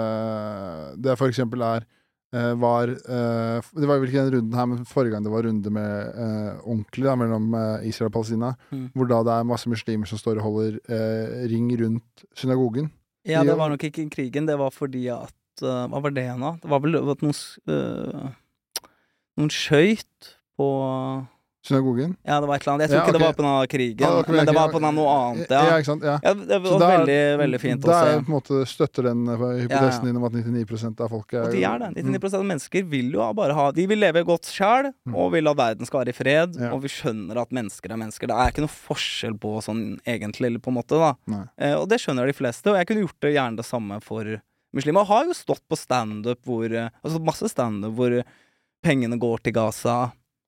uh, det for eksempel er uh, var uh, det var jo ikke den runden her, men forrige gang det var runde med uh, ordentlig da, mellom uh, Israel og Palestina, mm. hvor da det er masse muslimer som står og holder uh, ring rundt synagogen. Ja, det var nok ikke krigen, det var fordi at uh, hva var det nå? Det var vel at noen uh, noen skjøyt på synagogen? Ja, det var et eller annet. Jeg tror ja, okay. ikke det var på noe krigen, ja, okay, men det var på noe annet, ja. Ja, ikke sant? Ja. Ja, det var der, veldig, veldig fint å se. Der på en måte støtter den hypotesen din ja, ja. om at nittini prosent av folk er... Og de er det. nittini prosent av mennesker vil jo bare ha... De vil leve godt selv, og vil at verden skal være i fred, ja. og vi skjønner at mennesker er mennesker. Det er ikke noe forskjell på sånn egentlig, eller på en måte, da. Eh, og det skjønner de fleste, og jeg kunne gjort det gjerne det samme for muslimer. Jeg har jo stått på stand-up hvor... Altså masse stand-up hvor pengene går til Gaza...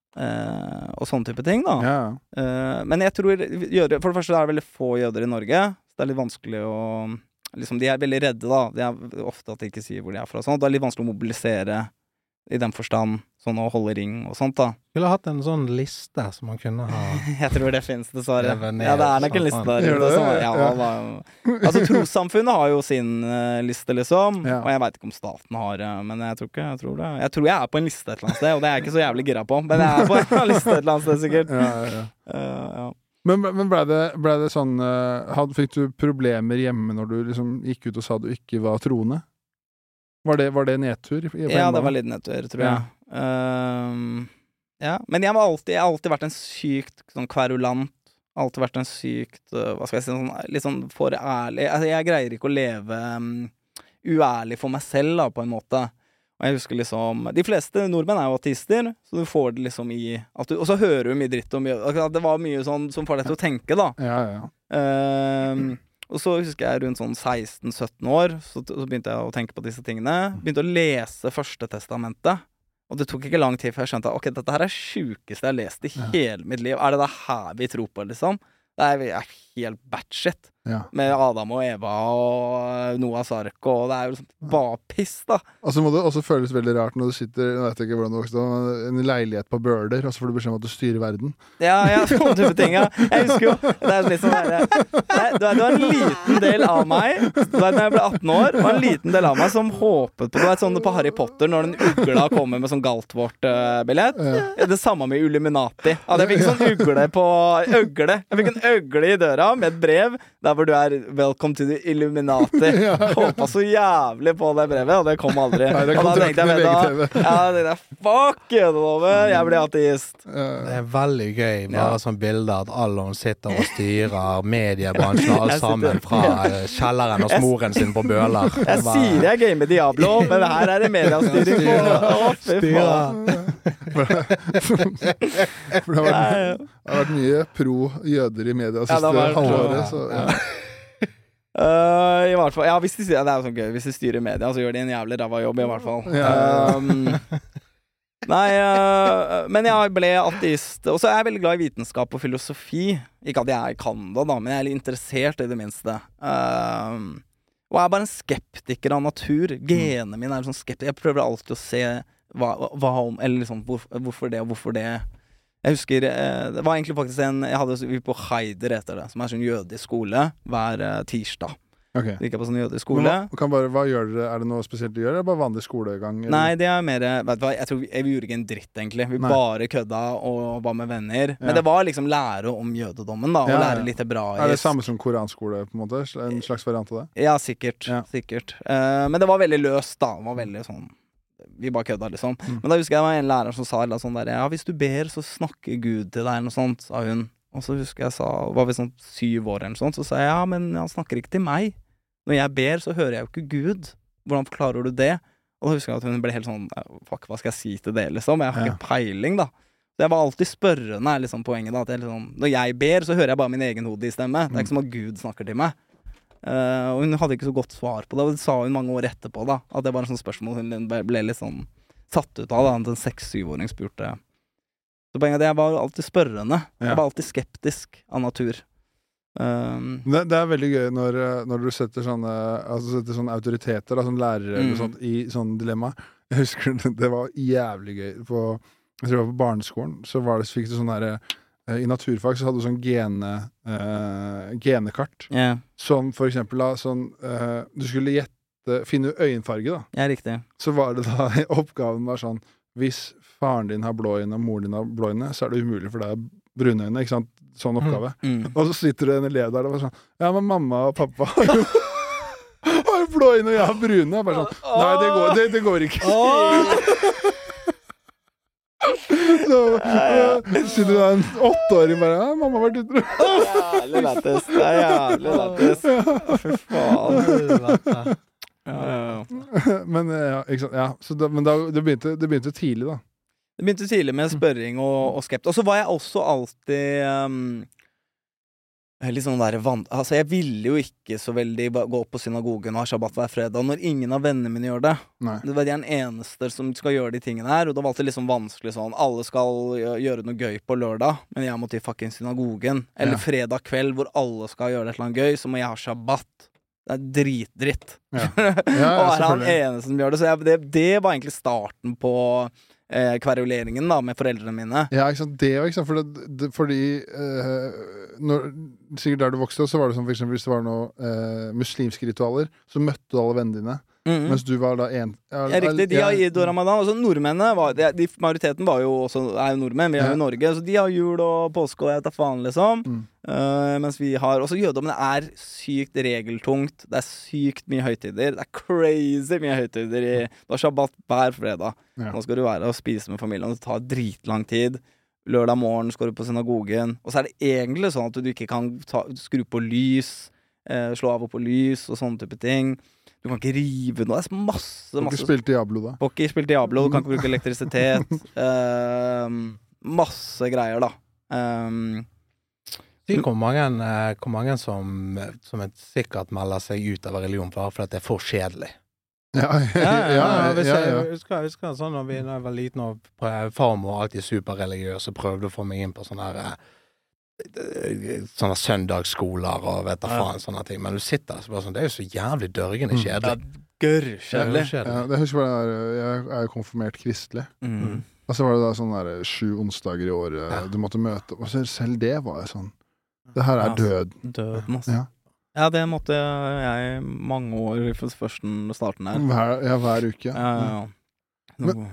Uh, og sånne type ting da ja. uh, men jeg tror jøder, for det første er det veldig få jøder i Norge, så det er litt vanskelig å liksom, de er veldig redde da, de er ofte at de ikke sier hvor de er fra, sånn. Det er litt vanskelig å mobilisere i den forstand, sånn å holde ring og sånt da. Skulle ha hatt en sånn liste som man kunne ha jeg tror det finnes dessverre ja, det er nok en liste der det, som, ja, ja. Da, altså trossamfunnet har jo sin uh, liste liksom ja. og jeg vet ikke om staten har uh, men jeg tror ikke, jeg tror det jeg tror jeg er på en liste et eller annet sted og det er jeg ikke så jævlig gira på men jeg er på en liste et eller annet sted sikkert ja, ja, ja. Uh, ja. Men, men ble, det, ble det sånn uh, had, fikk du problemer hjemme når du liksom gikk ut og sa du ikke var troende? Var det, var det nedtur? Ja, det var litt nedtur, tror jeg. Ja. Um, ja. Men jeg har alltid, jeg har alltid vært en sykt sånn kverulant, alltid vært en sykt, uh, hva skal jeg si, sånn, litt sånn for ærlig. Altså, jeg greier ikke å leve um, uærlig for meg selv, da, på en måte. Og jeg husker liksom, de fleste nordmenn er jo ateister, så du får det liksom i, at du, og så hører du mye dritt om, det var mye sånn som får deg til å tenke, da. Ja, ja. Um, Og så husker jeg rundt sånn seksten sytten år, så, så begynte jeg å tenke på disse tingene. Begynte å lese Første testamentet. Og det tok ikke lang tid før jeg skjønte at ok, dette her er sjukeste jeg har lest i hele mitt liv. Er det det her vi tror på, liksom? Det er, er helt batshit. Ja. Med Adam og Eva og Noahs ark, og det er jo liksom bare piss, da. Og så må det også føles veldig rart når du sitter, jeg vet ikke hvordan du vokste, en leilighet på Bøler, og så får du beskjed om at du styrer verden. Ja, ja, sånne type ting, ja. Jeg husker jo, det er litt sånn her, det var en liten del av meg, da jeg ble atten år, det var en liten del av meg som håpet på, det var sånn på Harry Potter, når den ugla kommer med sånn Galtvort-billett. Ja. Det samme med Illuminati. At jeg fikk sånn ugle på, øgle. Jeg fikk en øgle i døra med et brev, der hvor du er 'Welcome to the Illuminati'. Ja, ja. Håpa så jævlig på det brevet, og det kom aldri. Nei, det kom og da tenkte jeg med da, ja, det der, fuck jødeloven, jeg blir ateist. Ja. Det er veldig gøy med ja. sånn bilder at Allon sitter og styrer mediebransjen og alt sammen fra kjelleren hos moren sin på Bøler. Jeg bare... sier jeg gamer Diablo, men her er det mediestyring på. Å, fy faen. For det har vært, det har vært mye pro-jøder i media siste ja, halvåret, så ja. Uh, I hvert fall, ja, hvis de, det er jo sånn gøy. Hvis de styrer media, så gjør de en jævlig ræva jobb, i hvert fall. Ja. Um, nei, uh, men jeg ble ateist. Og så er jeg veldig glad i vitenskap og filosofi. Ikke at jeg kan det, da, men jeg er litt interessert i det minste. Um, og jeg er bare en skeptiker av natur. Genene mine er sånn skeptiker. Jeg prøver alltid å se hva, hva om, eller liksom hvor, hvorfor det og hvorfor det. Jeg husker, det var egentlig faktisk en jeg hadde vi på Heider etter det, som er sånn jødisk skole hver uh, tirsdag. Okay. Gikk jeg på sånn jødisk skole. Hva, kan bare, hva gjør dere? Er det noe spesielt du gjør, eller bare vanlig skolegang? Eller? Nei, det er mer, vet du hva, jeg tror vi, vi gjorde ikke en dritt egentlig. Vi Nei. bare kødda og var med venner. Ja. Men det var liksom lære om jødedommen da, og ja, lære litt hebraisk. Er det samme som koranskole på en måte? En slags variant av det? Ja, sikkert. Ja. sikkert. Uh, men det var veldig løst da, det var veldig sånn vi bare kødda, liksom. Mm. Men da husker jeg det var en lærer som sa sånn der, ja, hvis du ber, så snakker Gud til deg, noe sånt, sa hun. Og så husker jeg sa, var vi sånn syv år eller noe sånt, så sa jeg, ja, men han snakker ikke til meg. Når jeg ber, så hører jeg jo ikke Gud. Hvordan forklarer du det? Og da husker jeg at hun ble helt sånn, fuck, hva skal jeg si til det, liksom? Jeg har ikke ja. peiling, da. Så jeg var alltid spørrende, er liksom poenget, da. At jeg, liksom, når jeg ber, så hører jeg bare min egen hode i stemme. Det er ikke som at Gud snakker til meg. Uh, og hun hadde ikke så godt svar på det, og det sa hun mange år etterpå da, at det var en sånn spørsmål hun ble litt sånn satt ut av da, den seks-syv-åring spurte Så poenget er at jeg var alltid spørrende. Ja. Jeg var alltid skeptisk av natur. Um, det, det er veldig gøy når, når du setter sånne, altså setter sånne autoriteter, da, som lærere mm. eller sånt, i sånne dilemma. Jeg husker det, det var jævlig gøy. På, jeg tror det var på barneskolen, så var det, så fikk du sånn der, i naturfag så hadde du sånn gene, uh, genekart. Yeah. Som for eksempel da, sånn, uh, du skulle gjette, finne øyenfarge da. Ja, riktig. Så var det da, oppgaven var sånn, hvis faren din har blå øyne og moren din har blå øyne, så er det umulig for deg brune øyne, ikke sant? Sånn oppgave. Mm. Mm. Og så sitter det en elev der og bare sånn, ja, men mamma og pappa har jo, har jo blå øyne og jeg har brune. Og bare sånn, nei, det går, det, det går ikke. Så uh, sitter det en åtteåring bare, ja, mamma har vært ute. Jævlig lættis, det er jævlig lættis. Fy faen. Ja, ja, ja. Men ja, ikke sant, ja. Så da, men da, det, begynte, det begynte tidlig da. Det begynte tidlig med spørring og, og skept. Og så var jeg også alltid um, litt sånn der vant... Altså, jeg ville jo ikke så veldig gå opp på synagogen og ha shabbat hver fredag når ingen av vennene mine gjør det. Nei. Det var de en eneste som skal gjøre de tingene her, og det var alltid liksom vanskelig sånn. Alle skal gjøre noe gøy på lørdag, men jeg måtte i fucking synagogen. Eller ja. Fredag kveld hvor alle skal gjøre et eller annet gøy, så må jeg ha shabbat. Det er dritdritt. Ja. Ja, ja, og er han eneste som gjør det. Så jeg, det, det var egentlig starten på eh, kveruleringen da, med foreldrene mine. Ja, ikke sant. Det var ikke sant. For det, det, fordi eh, når, sikkert der du vokste, så var det som for eksempel hvis det var noe eh, muslimske ritualer, så møtte du alle vennene dine. Mm-hmm. Mens du var da en ja, ja, riktig, de har Eid og Ramadan. Altså, nordmennene var, de, de, majoriteten var jo også, er jo nordmenn, vi er jo i ja. Norge, så de har jul og påske og jeg tar faen, liksom. Mm. Uh, mens vi har også jødommene er sykt regeltungt. Det er sykt mye høytider. Det er crazy mye høytider i, du har shabbat hver fredag. Ja. Nå skal du være og spise med familien. Det tar dritlang tid. Lørdag morgen skal du på synagogen. Og så er det egentlig sånn at du ikke kan ta, skru på lys, uh, slå av og på lys og sånne type ting. Du kan ikke rive noe. Det er masse, masse. Du kan ikke spille Diablo, da. Du kan ikke spille Diablo, du kan ikke bruke elektrisitet. uh, masse greier, da. Um, hvor mange, hvor mange som, som sikkert melder seg ut av religion for, for at det er for kjedelig. Ja, ja, ja, ja, hvis ja, jeg, ja. jeg husker, jeg husker sånn, når, vi, når jeg var liten og farmor var alltid superreligiøs og prøvde å få meg inn på sånne her sånne søndagsskoler og vet da faen sånne ting, men du sitter så bare sånn, det er jo så jævlig dørgende kjedelig. Mm. Gørr kjedelig. Ja, det husker jeg, der, jeg er jo konfirmert kristelig. Mm. Og så var det da sånn der sju onsdager i året ja. Du måtte møte, og selv det var jo sånn, det her er død. Døden, altså. Ja. Ja, det måtte jeg mange år for førsten starten her. Hver, ja, hver uke. Ja, ja, ja. Men,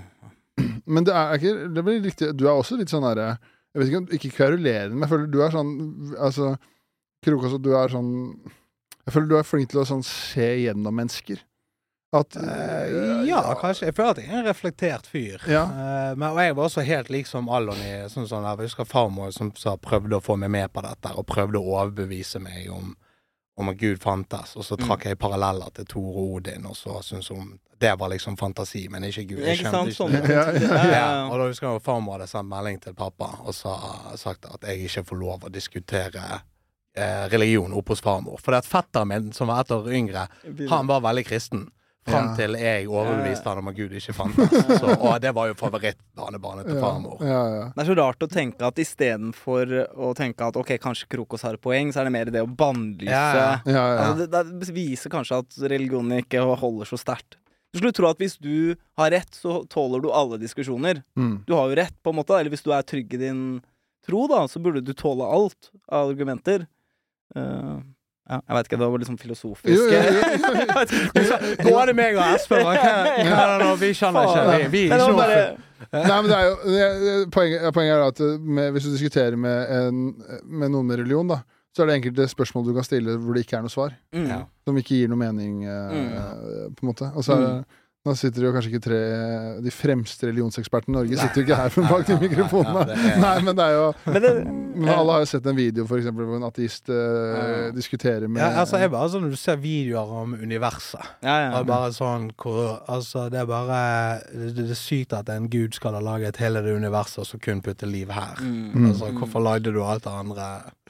men det er ikke, det blir riktig, du er også litt sånn der, jeg vet ikke om, ikke kverulerende, men jeg føler du er sånn, altså, Krokås, du er sånn, jeg føler du er flink til å sånn se gjennom mennesker. At, uh, ja, kanskje. Jeg føler at jeg er en reflektert fyr. Ja. Uh, men og jeg var også helt liksom Allon i, sånn sånn, jeg husker farmor som sa, prøvde å få meg med på dette, og prøvde å overbevise meg om om at Gud fantes, og så trakk jeg paralleller til Thor og Odin, og så synes hun, det var liksom fantasi, men ikke Gud. Jeg ikke sant, sånn. Ja, ja, ja. Ja, og da husker jeg at farmor hadde sendt melding til pappa, og så sagt at jeg ikke får lov å diskutere eh, religion oppe hos farmor. For det at fetteren min, som var ett år yngre, han var veldig kristen. Frem til jeg overbeviste han om at Gud ikke fantes. Så, og det var jo favorittbarnebarnet til farmor. Ja, ja. Det er så rart å tenke at i stedet for å tenke at ok, kanskje Krokås har et poeng, så er det mer det å bannlyse. Ja, ja. Ja, altså, det, det viser kanskje at religionen ikke holder så sterkt. Du skulle tro at hvis du har rett, så tåler du alle diskusjoner. Mm. Du har jo rett, på en måte. Eller hvis du er trygg i din tro, da, så burde du tåle alt av argumenter. Uh, Ja, jeg vet ikke, det var liksom filosofisk. Jo, jo, jo, jo. Gå er det meg og Espen, hva er det nå? Vi kjenner ikke, vi, vi er ikke bare... Nei, men det er jo, poenget, poenget er at med, hvis du diskuterer med, en, med noen med religion, da, så er det enkelte spørsmål du kan stille hvor det ikke er noe svar. Mm. Som ikke gir noe mening, eh, mm. på en måte. Og så er det, nå sitter jo kanskje ikke tre de fremste religionsekspertene i Norge sitter jo ikke her bak de mikrofonene. Nei, nei, nei, men det er jo men, det, men alle har jo sett en video for eksempel hvor en ateist uh, diskuterer med ja, altså jeg bare sånn når du ser videoer om universet ja, ja. Og bare sånn hvor, altså det er bare det, det er sykt at en gud skal ha laget hele det universet og så kun putte liv her mm. Altså hvorfor lagde du alt det andre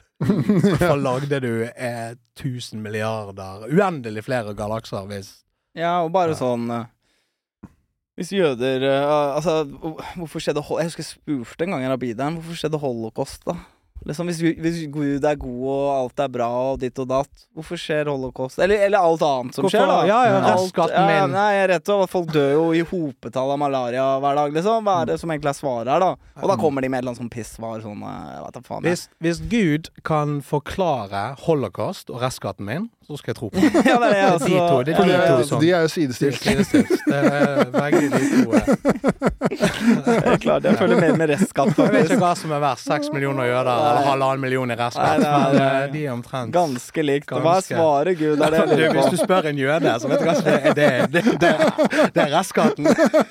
hvorfor lagde du eh, tusen milliarder uendelig flere galakser hvis ja, og bare sånn Hvis jøder uh, Altså, hvorfor skjedde hol- Jeg husker jeg spurte en gang i Rabideren, hvorfor skjedde holocaust da? Liksom, hvis, hvis Gud er god og alt er bra og ditt og datt, hvorfor skjer holocaust? Eller, eller alt annet som Hvorfor? skjer da? Ja, ja, alt, restskatten ja, min. Nei, jeg er rett og folk dør jo i hopetall av malaria hver dag, liksom. Hva er det som egentlig er svaret her da? Og da kommer de med et eller annet sånn pissvar, sånn, jeg vet da faen. Hvis, hvis Gud kan forklare holocaust og restskatten min, så skal jeg tro på det. Ja, det er jeg Det er de to, det er For de det, to som de er jo sidestilt. Det er sidestilt. Det er begge de to. Det er klart, jeg føler mer med restskatt, Jeg vet faktisk. ikke hva som er verst, seks millioner jøder eller halvannen million i restskatt. Nei, nei, Men nei. eh, de er omtrent Ganske likt. Hva er Ganske. svaret, Gud? Det er det jeg du, lurer Hvis på. du spør en jøde, så vet du kanskje det, det, det, det, det er restskatten.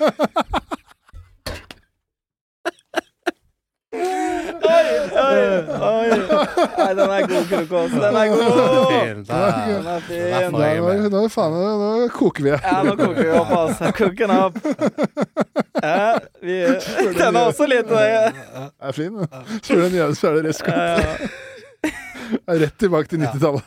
Oi, oi, oi. Nei, den er god, Krokos. Den er god. Fint, det er- Den er fin. Derfor Nå, er jeg med. nå, faen, nå, nå koker vi. Ja, nå koker vi opp, altså. Cooking up. Ja, vi, den er også litt Det er fin. Spør den jævlig, så er det restskatt. ja, Rett tilbake til nittitallet.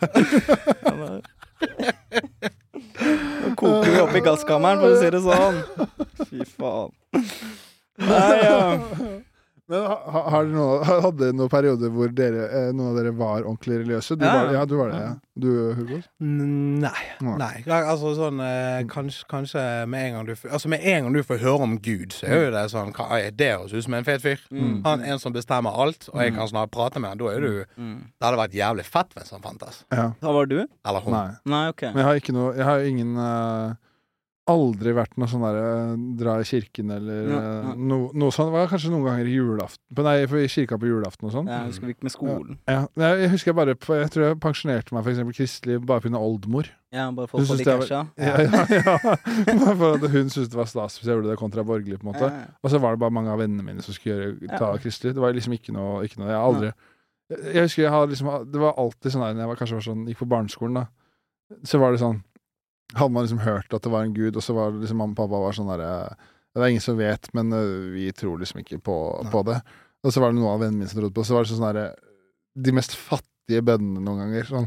Nå koker vi opp i gasskammeren, for å si det sånn. Fy faen. Nei, ja. Men ha- har dere noe, hadde dere noen perioder hvor dere, eh, noen av dere var ordentlig religiøse? Du Ja. var, ja, du var det, ja. Du, Hugo? Nei. Nei. Nei. Ja, altså sånn eh, kanskje, kanskje med en gang du f- Altså med en gang du får høre om Gud, så er jo det sånn hva er det høres ut som en fet fyr. Mm. Han er en som bestemmer alt, og jeg kan snart prate med han. Da er du Mm. Det hadde vært jævlig fett hvis han fantes. Ja. Hva var du? Eller hun. Nei. Nei, ok. Men jeg har ikke noe Jeg har ingen eh, aldri vært noe sånn der eh, dra i kirken eller Ja, eh, ja. no, noe sånt. Det var kanskje noen ganger i julaften på, Nei, for i kirka på julaften og sånn. Jeg husker vi gikk med skolen. Ja. Men Jeg, jeg husker jeg bare på, Jeg tror jeg pensjonerte meg for eksempel kristelig bare pga. oldemor. Ja, bare Hun folk på synes de det var- casha. Ja, ja, ja. Bare for at hun syntes det var stas hvis jeg gjorde det kontra borgerlig, på en måte. Ja. Og så var det bare mange av vennene mine som skulle gjøre, ta Ja. kristelig. Det var liksom ikke noe, ikke noe Jeg har aldri Jeg, jeg husker jeg hadde liksom Det var alltid sånn der når jeg var, kanskje var sånn, gikk på barneskolen, da. Så var det sånn Hadde man liksom hørt at det var en gud, og så var det liksom mamma og pappa var sånn derre Det er ingen som vet, men øh, vi tror liksom ikke på, på det. Og så var det noen av vennene mine som trodde på det. Så var det sånn derre De mest fattige bønnene noen ganger. Sånn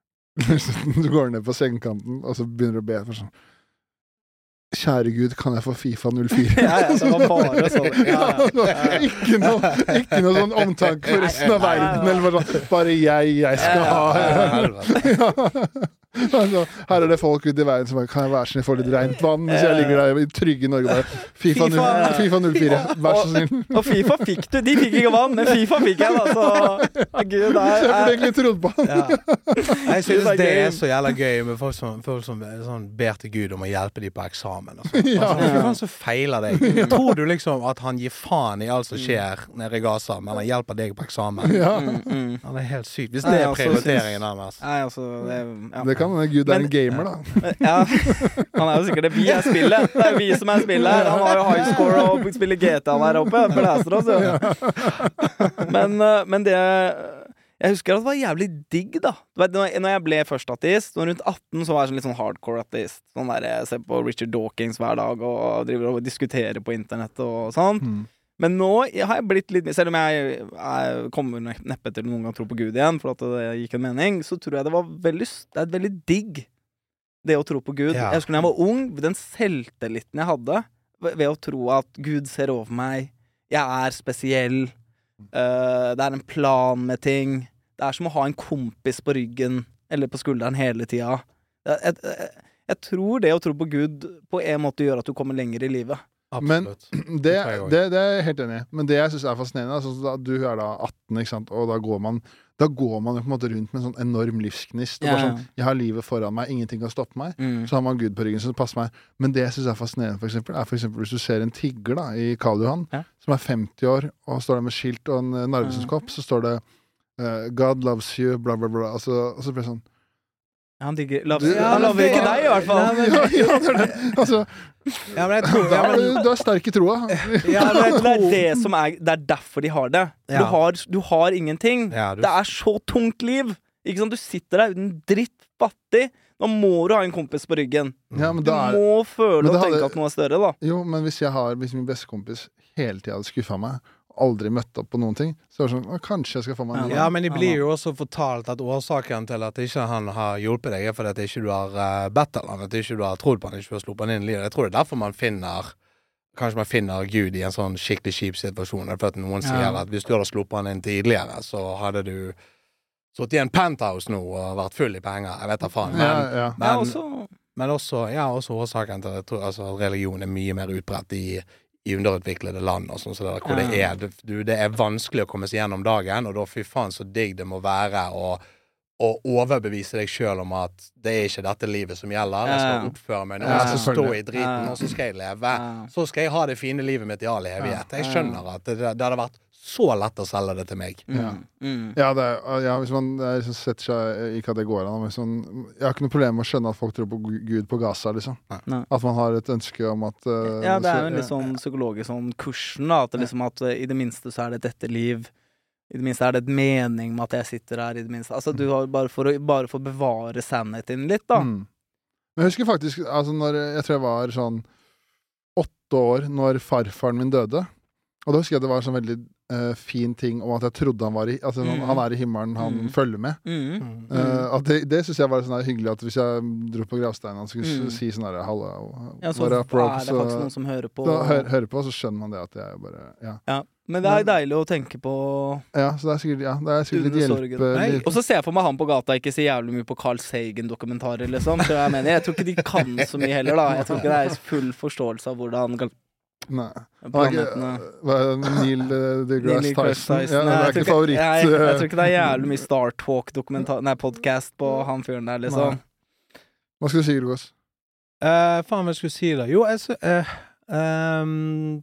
Du går ned på sengekanten, og så begynner du å be for sånn Kjære Gud, kan jeg få Fifa null fire? Ja, ja, det var bare sånn. Ja, ja. Ikke noe, ikke noe sånn omtanke for resten av verden, eller bare sånn Bare jeg, jeg skal ha ja. Altså, her er det folk ute i verden som bare Kan jeg være snill få litt rent vann? Mens jeg ligger der i trygge Norge bare Fifa, null, FIFA null fire, vær så snill. Og Fifa fikk du. De fikk ikke vann, men Fifa fikk jeg, da. Så Gud, det Så jeg burde er egentlig trodd på han. Ja. Jeg synes Det er det gøy. er så jævla gøy med folk som, folk som sånn, ber til Gud om å hjelpe dem på eksamen. Og sånt. Ja. Altså, fy faen, så feiler deg. Tror du liksom at han gir faen i alt som skjer nede i Gaza, men han hjelper deg på eksamen? Ja. mm, mm. Han er helt sykt. Hvis Nei, det er altså, prioriteringen hans. Nei, altså det, ja. Det kan hende Gud er Men- en gamer, da. Ja, han er jo sikkert det. Vi er spillet. Det er vi som er spillet her. Han har jo high score og spiller G T A der oppe. Blæser oss, jo. Men, eh, men det Jeg husker at det var jævlig digg, da. Du vet, når jeg- når jeg ble først ateist, og rundt atten så var jeg sånn litt sånn hardcore ateist. Sånn der jeg ser på Richard Dawkins hver dag og driver og diskuterer på internett og sånt. Mm. Men nå har jeg blitt litt Selv om jeg, jeg kommer neppe til noen gang tro på Gud igjen, for at det gikk en mening, så tror jeg det var veldig Det er veldig digg, det å tro på Gud. Ja. Jeg husker da jeg var ung, den selvtilliten jeg hadde ved ved å tro at Gud ser over meg, jeg er spesiell, øh, det er en plan med ting. Det er som å ha en kompis på ryggen eller på skulderen hele tida. Jeg, jeg, jeg, jeg tror det å tro på Gud på en måte gjør at du kommer lenger i livet. Men Absolutt. det, tror jeg også. det, det er jeg helt enig i. Men det jeg syns er fascinerende altså, da, Du er da atten, ikke sant? Og da går man Da går man jo på en måte rundt med en sånn enorm livsgnist. Og Ja, bare ja. sånn, jeg har livet foran meg, ingenting kan stoppe meg. Mm. Så har man Gud på ryggen, så det passer meg. Men det jeg syns er fascinerende, for eksempel, er for eksempel hvis du ser en tigger da, i Karl Johan, Ja. som er femti år, og står der med skilt og en uh, Narvesen-kopp, så står det uh, 'God loves you', bla, bla, bla. Altså, og så blir det sånn Han digger love, Du- Han lover ikke deg, i hvert fall. Ja, men- Ja, ja, det er det. Altså, Ja, men jeg tror da, ja, men, du er sterk i troa. ja, men jeg Det er tror det som er Det er derfor de har det. Ja. Du, har, du har ingenting. Ja, du- Det er så tungt liv. Ikke sant? Du sitter der uten dritt, fattig. Da må du ha en kompis på ryggen. Ja, men Du da er, må føle Men og det tenke hadde- at noe er større, da. jo, men hvis jeg har Hvis min bestekompis hele tida hadde skuffa meg, aldri møtt opp på noen ting, så er det sånn «Å, kanskje jeg skal få meg en ny». Ja, men de blir jo også fortalt at årsaken til at ikke han har hjulpet deg, er fordi at ikke du har uh, bedt eller at ikke du har trodd på han, ikke du har sluppet han inn i livet. Jeg tror det er derfor man finner kanskje man finner Gud i en sånn skikkelig kjip situasjon, for at noen sier at hvis du hadde sluppet han inn tidligere, så hadde du stått i en penthouse nå og vært full i penger, jeg vet da faen. Men, ja, ja. men, ja, også... men også, ja, også årsaken til at altså, religion er mye mer utbredt i, i underutviklede land, og sånn, så det, hvor ja. det, er, du, det er vanskelig å komme seg gjennom dagen, og da fy faen så digg det må være å og overbevise deg selv om at det er ikke dette livet som gjelder, jeg skal oppføre meg nå, jeg skal stå i driten, og så skal jeg leve, så skal jeg ha det fine livet mitt i all evighet. Jeg skjønner at det, det hadde vært så lett å selge det til meg. Ja, mm. ja, det er, ja hvis man liksom setter seg i kategorien, liksom, jeg har ikke noe problem med å skjønne at folk tror på Gud på Gaza, liksom. Nei. At man har et ønske om at... Uh, ja, det er jo en litt sånn psykologisk sånn kursen, da, at, det liksom, at uh, i det minste så er det dette liv, i det minste er det et mening med at jeg sitter her, i det minste. Altså, du har bare for å, bare for å bevare sannheten litt, da. Mm. Men jeg husker faktisk, altså, når jeg tror jeg var sånn åtte år når farfaren min døde, og da husker jeg at det var en sånn veldig uh, fin ting om at jeg trodde han var i, altså mm. han er i himmelen, han mm. følger med. Mm. Uh, at det, det synes jeg var sånn hyggelig, at hvis jeg dro på gravsteinen, han skulle mm. si sånn her, hallo, ja, så er det faktisk noen som hører på. Da hører, hører på, så skjønner man det at jeg bare, ja. Ja. Men det er deilig å tenke på. Ja, så det er sikkert, ja, det er sikkert litt hjelp. Og så ser jeg for meg han på gata ikke så jævlig mye på Carl Sagan-dokumentarer, liksom. Så jeg mener, jeg tror ikke de kan så mye heller, da. Jeg tror ikke det er full forståelse av hvordan Nei. Planetene Hva er det? Neil deGrasse Tyson? Ja, det er ikke favoritt. Jeg, jeg, jeg tror ikke det er jævlig mye Star Talk-dokumentar, nei, podcast på han fyren der, liksom. Nei. Hva skal du si, Grogos? Uh, faen, hva skulle jeg si da? Jo, jeg så... Uh, um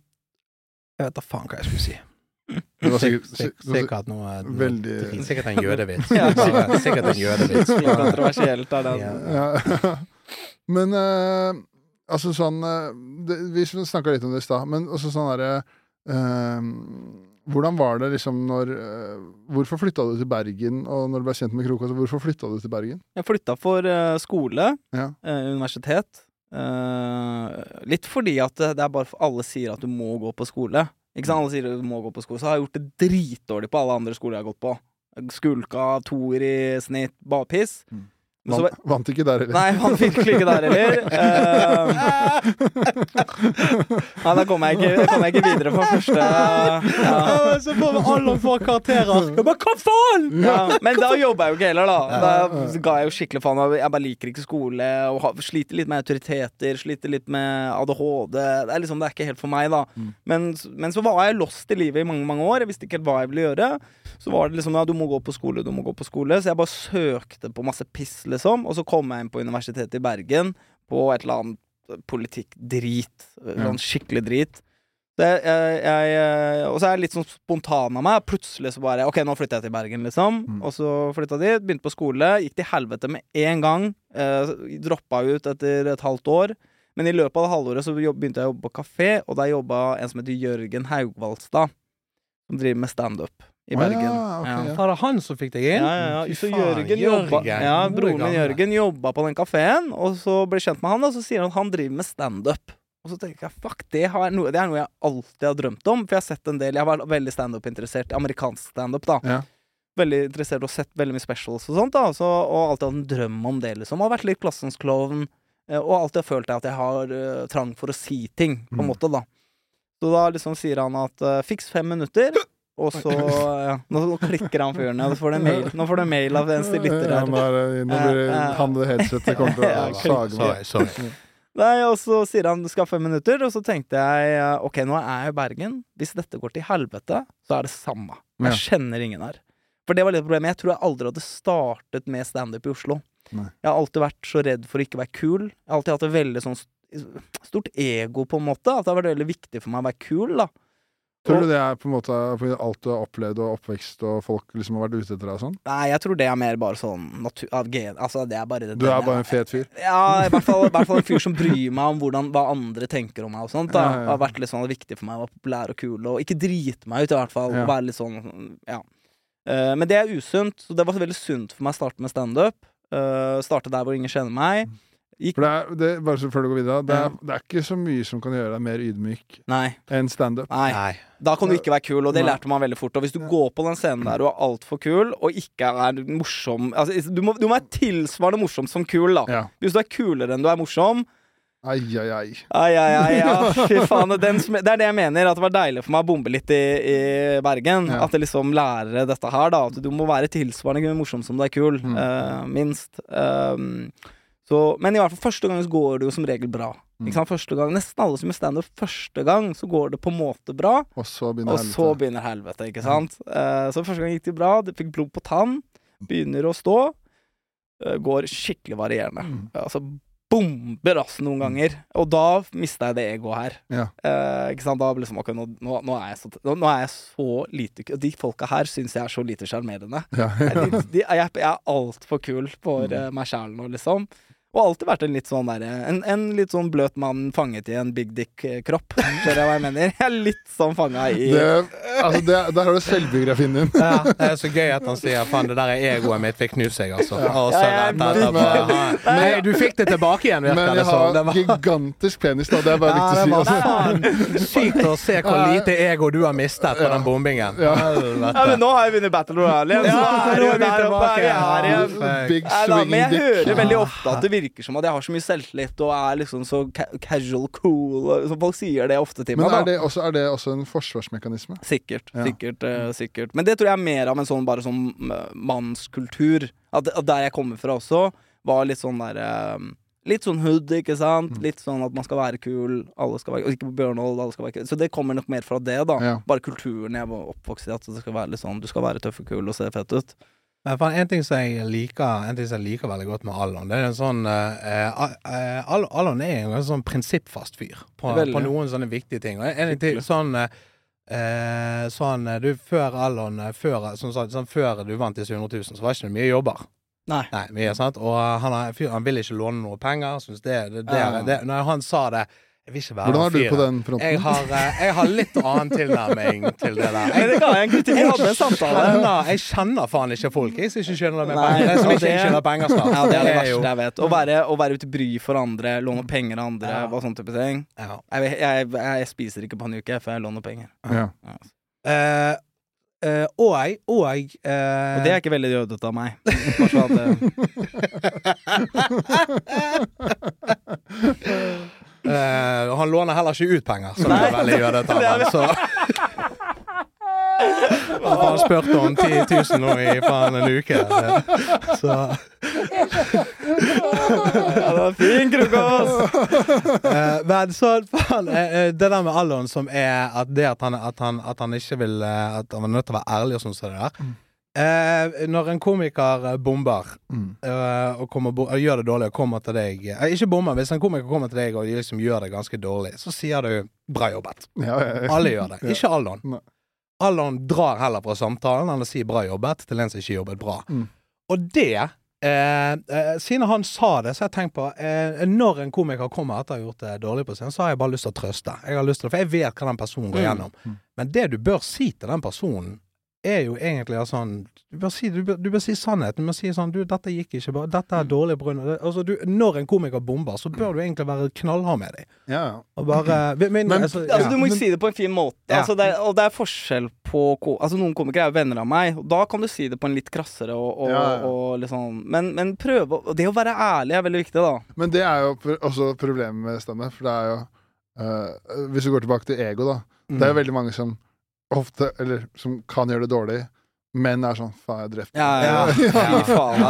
Jeg vet da faen hva jeg skulle si. Det var sikkert, sikkert, sikkert noe, noe veldig... Sikkert en jødevits. ja, sikkert, sikkert en jødevits. Litt kontroversielt er det. Ja. Ja. Men uh, altså sånn uh, det, vi snakket litt om det i sted, men også sånn der uh, hvordan var det liksom når uh, hvorfor flyttet du til Bergen, og når du ble kjent med Krokås, hvorfor flyttet du til Bergen? Jeg flyttet for uh, skole, ja. uh, universitet. Uh, litt fordi at det er bare for alle sier at du må gå på skole. Ikke sant? Alle sier at du må gå på skole. Så har jeg gjort det dritdårlig på alle andre skoler jeg har gått på. Skulka, toer i snitt, bare piss. Mm. Vant, så, vant ikke der heller. Nei, vant virkelig ikke der heller. uh, Nei, da kom jeg ikke, kom jeg ikke videre på første. Ja. Så får vi alle få karakterer. Men hva faen? Ja, men da jobber jeg jo ikke heller, da. Da ga jeg jo skikkelig faen. Jeg bare liker ikke skole, og sliter litt med autoriteter, sliter litt med A D H D. Det er liksom, det er ikke helt for meg, da. Mm. Men, men så var jeg lost i livet i mange, mange år. Jeg visste ikke helt hva jeg ville gjøre. Så var det liksom, ja, du må gå på skole, du må gå på skole. Så jeg bare søkte på masse piss, liksom. Og så kom jeg inn på Universitetet i Bergen på et eller annet politikk-drit. Sånn skikkelig drit. Så jeg, jeg, jeg, og så er jeg litt sånn spontan av meg. Plutselig så bare, ok, nå flytter jeg til Bergen, liksom. Mm. Og så flyttet jeg dit, begynte på skole, gikk til helvete med en gang. Eh, droppet ut etter et halvt år. Men i løpet av det halvåret så begynte jeg å jobbe på kafé, og der jobbet en som heter Jørgen Haugvaldstad, som driver med stand-up i Bergen. Ah, ja, okay, ja. Var det han som fikk deg inn? Ja, ja, ja. Så Jørgen jobba, ja, broren min Jørgen jobba på den kaféen, og så ble jeg kjent med han, og så sier han at han driver med stand-up. Og så tenker jeg, fuck, det, har noe, det er noe jeg alltid har drømt om, for jeg har sett en del, jeg var veldig stand-up-interessert, amerikansk stand-up da. Ja. Veldig interessert og sett veldig mye specials og sånt da, så, og alltid hatt en drøm om det, liksom. Og har vært litt klassens klovn, og alltid har følt at jeg har uh, trang for å si ting, på en måte da. Så da liksom sier han at, uh, fiks fem minutter, og så, ja, nå, nå klikker han fyren, ja, nå får du mail, nå får du mail av en stilitter der. Ja, nå, er, nå blir det han det headsetet kommer til å sage meg. Sorry. Nei, og så sier han, du skal ha fem minutter, og så tenkte jeg, ok, nå er jeg i Bergen, hvis dette går til helvete, så er det samme. Jeg kjenner ingen her. For det var litt problemet, jeg tror jeg aldri hadde startet med stand-up i Oslo. Nei. Jeg har alltid vært så redd for å ikke være kul. Jeg har alltid hatt et veldig sånn stort ego på en måte, at det har vært veldig viktig for meg å være kul da. Tror du det er på en måte alt du har opplevd og oppvekst og folk liksom har vært ute etter deg og sånn? Nei, jeg tror det er mer bare sånn natur, av gen, altså det er bare det. Du er bare en fet fyr? Ja, i hvert fall, i hvert fall en fyr som bryr meg om hvordan, hva andre tenker om meg og sånt da. Ja, ja. Det har vært litt sånn viktig for meg å være populær og kul og ikke drite meg ut i hvert fall, ja. Være litt sånn, ja. Uh, men det er usunt, så det var veldig sunt for meg å starte med stand-up. Uh, starte der hvor ingen kjenner meg. Gikk... For det er, det, bare så før du går videre, det er, ja. Det er ikke så mye som kan gjøre deg mer ydmyk Nei. Enn stand-up. Nei. Nei. Da kan du ikke være kul, og det lærte man veldig fort. Og hvis du går på den scenen der og er alt for kul, og ikke er morsom altså, du, må, du må være tilsvarende morsom som kul, da. Ja. Hvis du er kulere enn du er morsom, Ai, ai, ai. Ai, ai, ai, ja. Fy faen. Den, det er det jeg mener, at det var deilig for meg å bombe litt i, i Bergen. Ja. At jeg liksom lærer dette her, da. At du må være tilsvarende morsom som du er kul. Mm. Uh, minst. Um, så, men i hvert fall første gang så går det jo som regel bra. Mm. Ikke sant? Første gang, nesten alle som er stand-up første gang, så går det på en måte bra. Og så begynner og helvete. Så begynner helvete, ikke sant? Mm. Uh, så første gang gikk det bra, det fikk blod på tann, begynner å stå, uh, går skikkelig varierende. Mm. Altså, bomber ass noen ganger, og da mistet jeg det ego her. Ja. Uh, ikke sant? Da ble liksom, ok, nå, nå, nå, er jeg så, nå, nå er jeg så lite kul. De folka her synes jeg er så lite sjarmerende. Ja. de, de, jeg, jeg er alt for kul for uh, meg selv nå, liksom. Og alltid vært en litt sånn der, en, en litt sånn bløt mann fanget i en big dick-kropp. Skjønner jeg hva jeg mener? Jeg er litt sånn fanget i... Det, altså, det, der har du selvbiografien din. Ja, det er så gøy at han sier, faen, det der er egoet mitt fikk knust seg, altså. Og så ja, rett etterpå. Nei, du fikk det tilbake igjen, virker det sånn. Men jeg har gigantisk penis, da. Det er bare ja, viktig å si. Altså. Sykt å se hvor lite ego du har mistet på ja. Den bombingen. Ja. Ja, men nå har jeg vunnet Battle Royale igjen, så ja, er det jo der oppe, er vi her igjen. Big swinging dick. Men jeg hører veldig ja. ofte at det virker som at jeg har så mye selvtillit og er liksom så ca casual cool og, så folk sier det ofte til meg. Men er det, også, er det også en forsvarsmekanisme? Sikkert, ja. sikkert, uh, sikkert. Men det tror jeg er mer av en sånn bare sånn uh, mannskultur. At, at der jeg kommer fra også var litt sånn der uh, litt sånn hood, ikke sant? Mm. Litt sånn at man skal være kul, alle skal være, og ikke på Bjørnhold, alle skal være kul. Så det kommer nok mer fra det da. Ja. Bare kulturen jeg var oppvokst i, at det skal være litt sånn, du skal være tøff og kul og se fett ut. Men for en ting som jeg liker, en ting som jeg liker veldig godt med Alon, det er en sånn uh, uh, Alon er en, en sånn prinsippfast fyr på, på noen sånne viktige ting. Og en ting sånn uh, sånn du før Alon før, sånn, sånn, før du vant disse hundre tusen, så var ikke det mye jobber. Nei. Nei, mye, sant? Og han, han vil ikke låne noe penger, synes det, det, det, det, det når han sa det, jeg vil ikke være hvordan er du på den fronten? Jeg har, jeg har litt annen tilnærming til det der. Jeg, jeg, jeg, jeg hadde en samtale. Kjenner, jeg kjenner faen ikke folk. Jeg synes ikke skjønner det med penger. Jeg synes ikke skjønner penger snart. Ja, det er det verste jeg vet. Å være, å være ute bry for andre, låne penger av andre, ja. Og sånne type ting. Ja. Jeg, jeg, jeg spiser ikke på en uke, for jeg låner penger. Ja. Ja. Uh, uh, og jeg, og jeg uh, Og det er ikke veldig jødete av meg. Bare at Uh, han låner heller ikke ut penger, som er veldig gjør det til ham. Så han har spurt om ti tusen nå i faen en uke. Så ja, det var fin krokos. uh, Men så faen, uh, det der med Alon som er at det at han, at han, at han ikke vil uh, at han er nødt til å være ærlig og sånn som det der. Mm. Eh, når en komiker bomber mm. uh, og, kommer, og gjør det dårlig og kommer til deg eh, ikke bomber, hvis en komiker kommer til deg og liksom gjør det ganske dårlig, så sier du bra jobbet. Ja, ja, ja. Alle gjør det, ja. Ikke Alon. Nei. Alon drar heller fra samtalen han sier bra jobbet til en som ikke jobbet bra. Mm. Og det eh, eh, siden han sa det, så har jeg tenkt på eh, når en komiker kommer etter å ha gjort det dårlig på scenen, så har jeg bare lyst til å trøste. Jeg har lyst til det, for jeg vet hva den personen går gjennom. Mm. Men det du bør si til den personen er jo egentlig sånn, du bør si, du bør, du bør si sannheten, du bør si sånn, du, dette gikk ikke bra, dette er dårlig på grunn av det. Altså, du, når en komiker bomber, så bør du egentlig være knallhard med deg. Ja. Og bare, men, men altså, altså, ja. du må ikke si det på en fin måte, ja. Altså, det er, og det er forskjell på, altså noen komikere er jo venner av meg, og da kan du si det på en litt krassere og, og, ja, ja. Og liksom, men, men prøv, og det å være ærlig er veldig viktig da. Men det er jo også problemet med stemme, for det er jo, uh, hvis du går tilbake til ego da, mm. det er jo veldig mange som ofte, eller som kan gjøre det dårlig, men er sånn, faen, jeg drepte. Ja, ja, ja. Fy faen,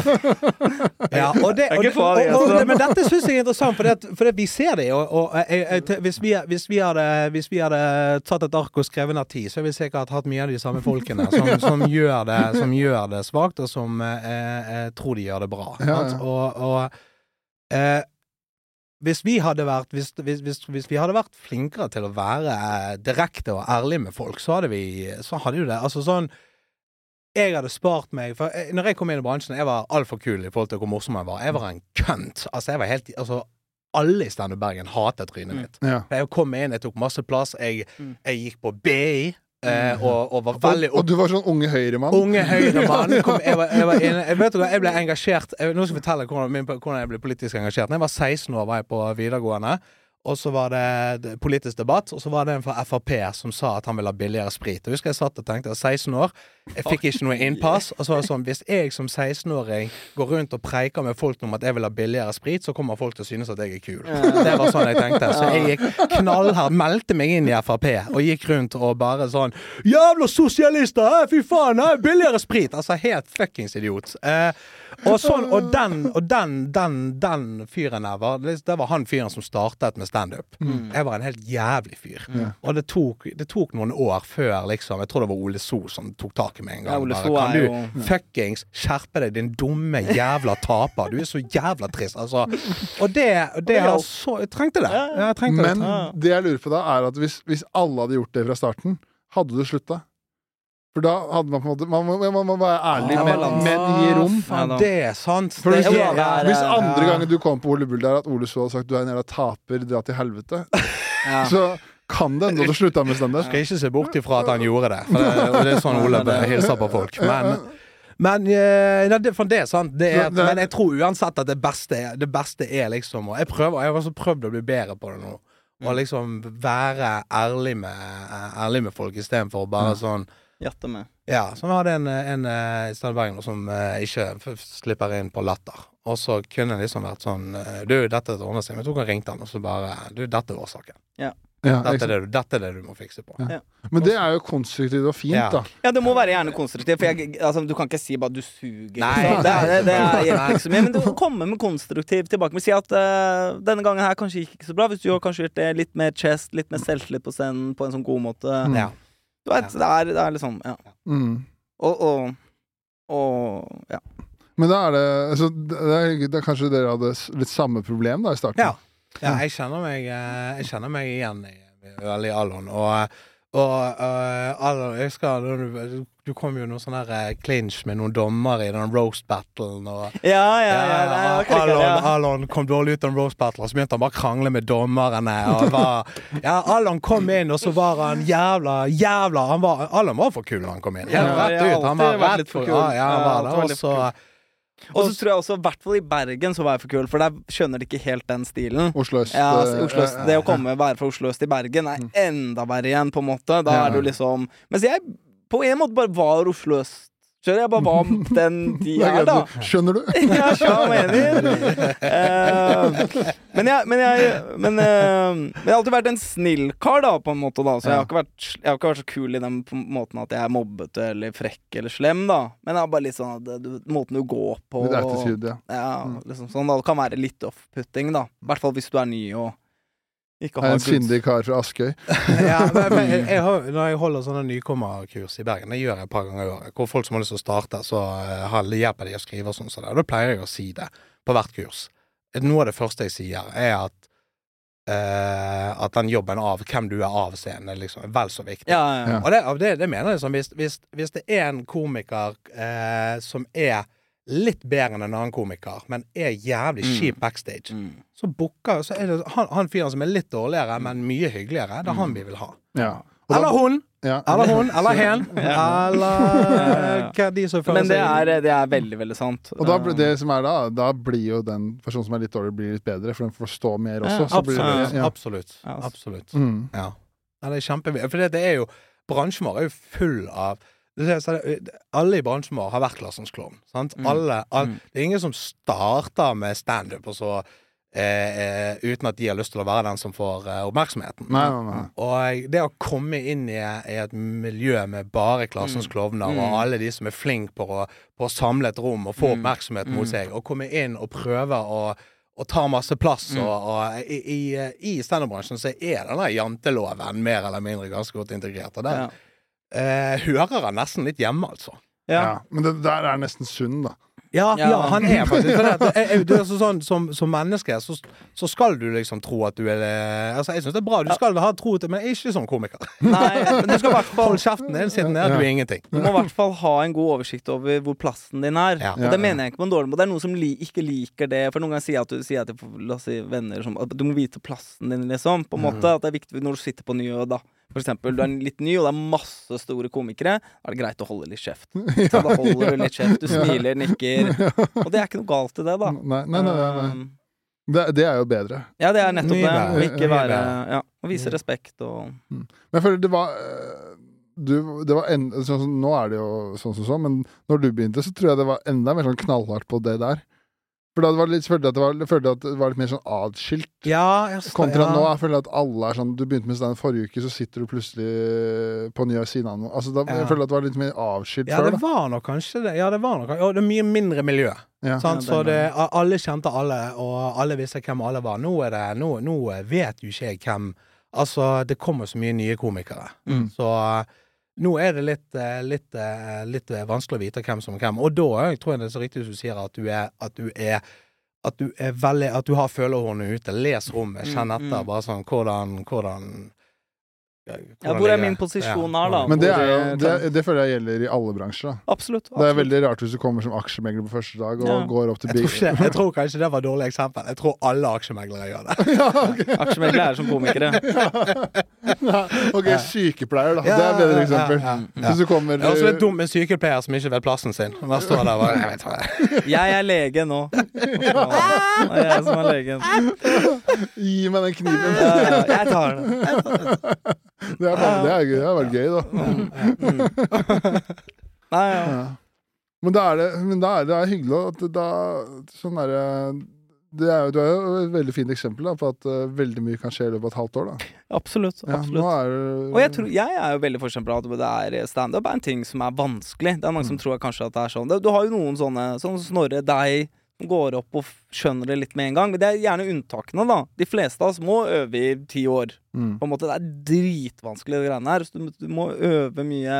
ja. Ja, og det, og det, og, og, og, men dette synes jeg er interessant, for, det, for det, vi ser det, og, og jeg, jeg, hvis, vi, hvis, vi hadde, hvis vi hadde tatt et ark og skrevet ned tid, så har vi sikkert hatt mye av de samme folkene som, som, gjør, det, som gjør det svagt, og som eh, eh, tror de gjør det bra. Ja, ja. Og, og eh, Hvis vi hadde vært hvis, hvis, hvis, hvis vi hadde vært flinkere til å være direkte og ærlig med folk, så hadde vi så hadde jo det, altså sånn jeg hadde spart meg, for jeg, når jeg kom inn i bransjen, jeg var alt for kul i forhold til hvor morsom jeg var, jeg var en kønt, altså jeg var helt, altså alle i Stand Up Bergen hatet trynet mitt. Mm. Ja. Jeg kom inn, jeg tok masse plass, jeg, mm. jeg gikk på B I, Uh, og, og var veldig og, og du var sånn unge høyremann? Unge høyremann. Kom, jeg, var, jeg, var en, jeg vet du, jeg ble engasjert. Jeg, nå skal jeg fortelle hvordan, hvordan jeg ble politisk engasjert. Når jeg var seksten år, var jeg på videregående. Og så var det politisk debatt. Og så var det en fra F R P som sa at han ville ha billigere sprit. Og husker jeg satt og tenkte, jeg var seksten år. Jeg fikk ikke noe innpass, og så var det sånn, hvis jeg som seksten-åring går rundt og preiker med folk om at jeg vil ha billigere sprit, så kommer folk til å synes at jeg er kul. Det var sånn jeg tenkte. Så jeg gikk knallhardt, meldte meg inn i F R P, og gikk rundt og bare sånn, jævla sosialister, fy faen, billigere sprit! Altså, helt fuckings idiot. Eh, og sånn, og den, og den, den, den fyren der var, det var han fyren som startet med stand-up. Mm. Jeg var en helt jævlig fyr. Mm. Og det tok, det tok noen år før, liksom, jeg tror det var Ole So som tok tak i meg en gang. Ja, bare, kan du jo... fuckings skjerpe deg, din dumme jævla taper. Du er så jævla trist, altså. Og det, det er så, jeg trengte det. Jeg trengte Men det. det jeg lurer på da, er at hvis, hvis alle hadde gjort det fra starten, hadde du sluttet? For da hadde man på en måte Man må, man må være ærlig, ah, men, men gi rom. Ja, det er sant. For hvis, det er, hvis andre gangen du kom på Ole Bull der at Ole Så hadde sagt du er en jævla taper, dra til helvete, ja. Så kan det enda du slutta med stand-up. Skal ikke se bort ifra at han gjorde det. For det, det er sånn Ole hilser på folk. Men, men ja, det, for det er sant. Det er, men jeg tror uansett at det beste, det beste er liksom Jeg prøver, jeg har også prøvd å bli bedre på det nå. Og liksom være ærlig med, ærlig med folk i stedet for bare sånn Hjertet med. Ja, så vi hadde en, en, en i Stadbergen som uh, ikke slipper inn på latter. Og så kunne det liksom vært sånn uh, du, dette ordner seg. Men jeg tok og ringte han, og så bare du, dette er årsaken. Ja. Ja, dette, er det, dette er det du må fikse på. Ja. Ja. Men det er jo konstruktivt og fint, ja. da. Ja, det må være gjerne konstruktivt. For jeg, altså, du kan ikke si bare du suger. Nei, det, det, det er ikke så mye. Men du kan komme med konstruktivt tilbake. Men si at uh, denne gangen her kanskje gikk ikke så bra. Hvis du har kanskje gjort det litt mer chest, litt mer selvtillit på scenen på en sånn god måte. Mm. Ja. Du vet, det er, det er liksom ja. Mm. Og, og, og ja. Men da er det altså, det, er, det er kanskje dere hadde litt samme problem da i starten? Ja, ja jeg, kjenner meg, jeg kjenner meg igjen i, i Alon. Og, og uh, Alon, jeg skal du, du kom jo noen sånne her clinch med noen dommer i den roast battlen og, Ja, ja, ja, ja, ja Alon, ja. Alon kom dårlig ut av en roast battle, og så begynte han bare krangle med dommerne og var, ja, Alon kom inn, og så var han jævla jævla, han var, Alon var for kul når han kom inn, ja, rett ut, han var rett for kul, ja, han var det, og så og så tror jeg også, i hvert fall i Bergen så var jeg for kul, for der skjønner de ikke helt den stilen. Oslo Øst. Ja, Oslo Øst. Det å komme være fra Oslo Øst i Bergen er enda verre igjen, på en måte. Da er du liksom Mens jeg på en måte bare var Oslo Øst. Skjønner jeg bare var den de er, da. Skjønner du? Ja, skjønner jeg. uh, men jeg Men jeg Men, uh, men jeg har alltid vært en snill kar, da, på en måte, da. Så jeg har ikke vært Jeg har ikke vært så kul i den måten at jeg er mobbete eller frekk eller slem, da. Men det er bare litt sånn at du, måten du går på Litt attitude, ja. Ja, liksom sånn, da. Det kan være litt off-putting, da. I hvert fall hvis du er ny og ikke har en syndig kar fra Askøy. Ja, men, men jeg, jeg har, når jeg holder sånne nykommerkurs i Bergen, det gjør jeg et par ganger i året, hvor folk som har lyst til å starte, så uh, har hjelper de å skrive og sånn, så der. Da pleier jeg å si det på hvert kurs. Noe av det første jeg sier er at uh, at den jobben av hvem du er av scenen er liksom vel så viktig. Ja, ja, ja. Og det, det, det mener jeg som hvis, hvis, hvis det er en komiker uh, som er litt bedre enn en annen komiker, men er jævlig kjip backstage, mm. så booker så er det han, han fyren som er litt dårligere, men mye hyggeligere, det er han vi vil ha. Ja. Eller hun! Ja. Eller hun, eller hen, ja. eller hva de som føler Men det er, det er veldig, veldig sant. Og da, det som er da, da blir jo den personen som er litt dårlig, blir litt bedre, for den får stå mer også. Ja, så absolutt, blir det, ja. absolutt. Absolutt. Mm. Ja. Ja, det er kjempeviktig. For det, det er jo, bransjen vår er jo full av det, så det, alle i bransjen vår har vært klassens klovn, sant? Mm. Alle, all, det er ingen som starter med stand-up og så eh, eh, uten at de har lyst til å være den som får eh, oppmerksomheten. Nei, nei, nei. Og det å komme inn i, i et miljø med bare klassens klovner mm. og alle de som er flink på å, på å samle et rom og få mm. oppmerksomhet mot seg, og komme inn og prøve å og tar masse plass, mm. og, og i, i, i stand-up-bransjen så er denne janteloven mer eller mindre ganske godt integrert, og den ja. Uh, hører han nesten litt hjemme, altså. Ja, ja men det der er nesten sunn, da. Ja, ja. ja han er faktisk for det, det, det er sånn, som, som menneske så, så skal du liksom tro at du er altså, jeg synes det er bra, du skal ha tro til, men ikke som komiker. Nei, men du skal i hvert fall hold kjeften din, siden der, ja. Du er ingenting. Du må i hvert fall ha en god oversikt over hvor plassen din er. Ja. Og det mener jeg ikke på en dårlig måte. Det er noen som li, ikke liker det, for noen ganger sier at du sier at la oss si venner som, at du må vite plassen din, liksom, på en måte, mm. at det er viktig når du sitter på nye, da. For eksempel, du er litt ny, og det er masse store komikere. Da er det greit å holde litt kjeft. Så da holder du litt kjeft, du smiler, nikker. Og det er ikke noe galt i det, da. Nei, nei, nei, nei. Det, det er jo bedre. Ja, det er nettopp det. Å ikke være ja, å vise respekt og Men jeg føler det var du, det var en, sånn, Nå er det jo sånn som sånn, men når du begynte, så tror jeg det var enda mer sånn knallhardt på det der. For da var det litt, følte jeg at det var, følte at det var litt mer sånn adskilt. Ja, jeg Kontra ja. nå, jeg føler at alle er sånn. Du begynte med stand forrige uke, så sitter du plutselig på ny siden av noe. Altså, da, Ja. jeg føler at det var litt mer avskilt Ja, før, det da. var nok kanskje det. Ja, det var nok. Og det er mye mindre miljø. Ja. Sant? Ja, Så det det, alle kjente alle, og alle visste hvem alle var. Nå er det, nå, nå vet jo ikke jeg hvem. Altså, det kommer så mye nye komikere. Mm. Så nå er det litt, litt, litt vanskelig å vite hvem som hvem. Og da jeg tror jeg det er så riktig som du sier, at du er, at du er At du er veldig At du har følehornet ute. Les rommet, kjenn etter. Mm, mm. Bare sånn Hvordan Hvordan, Ja, hvor er min posisjon her, da? Men det, er jo, Hvor, det, eh, det føler jeg gjelder i alle bransjer, da. Absolutt. Det er absolutt. veldig rart hvis du kommer som aksjemegler på første dag og Ja. går opp til Jeg tror, bil. ikke, jeg tror kanskje det var et dårlig eksempel. Jeg tror alle aksjemeglere gjør det. Aksjemeglere er som komikere. Nei, ok, sykepleier, da. Ja, det er et bedre ja, eksempel. ja, ja. Hvis du kommer Det er også litt dumt med en sykepleier som ikke vet plassen sin. Og der står der bare, jeg vet hva det er. Jeg er lege nå. Det er jeg som er legen. Gi meg den kniven. Ja, ja, jeg tar det. Det er, bare, det er gøy. Det har vært gøy, da. Nei, ja. Ja. Men da er det, men da er det er hyggelig at det da sånn der, det er, jo- Du er jo et veldig fint eksempel da, på at uh, veldig mye kan skje i løpet av et halvt år. Da. Absolutt. Ja, absolutt. nå er det, Og jeg, tror, jeg er jo veldig forkjemper av at det er stand-up er en ting som er vanskelig. Det er mange som tror kanskje at det er sånn. Du har jo noen sånne, sånn som Snorre, deg, som går opp og skjønner det litt med en gang. Men det er gjerne unntakene, da. De fleste av oss må øve i ti år. mm. På en måte, det er dritvanskelig det greiene her. Så du, du må øve mye.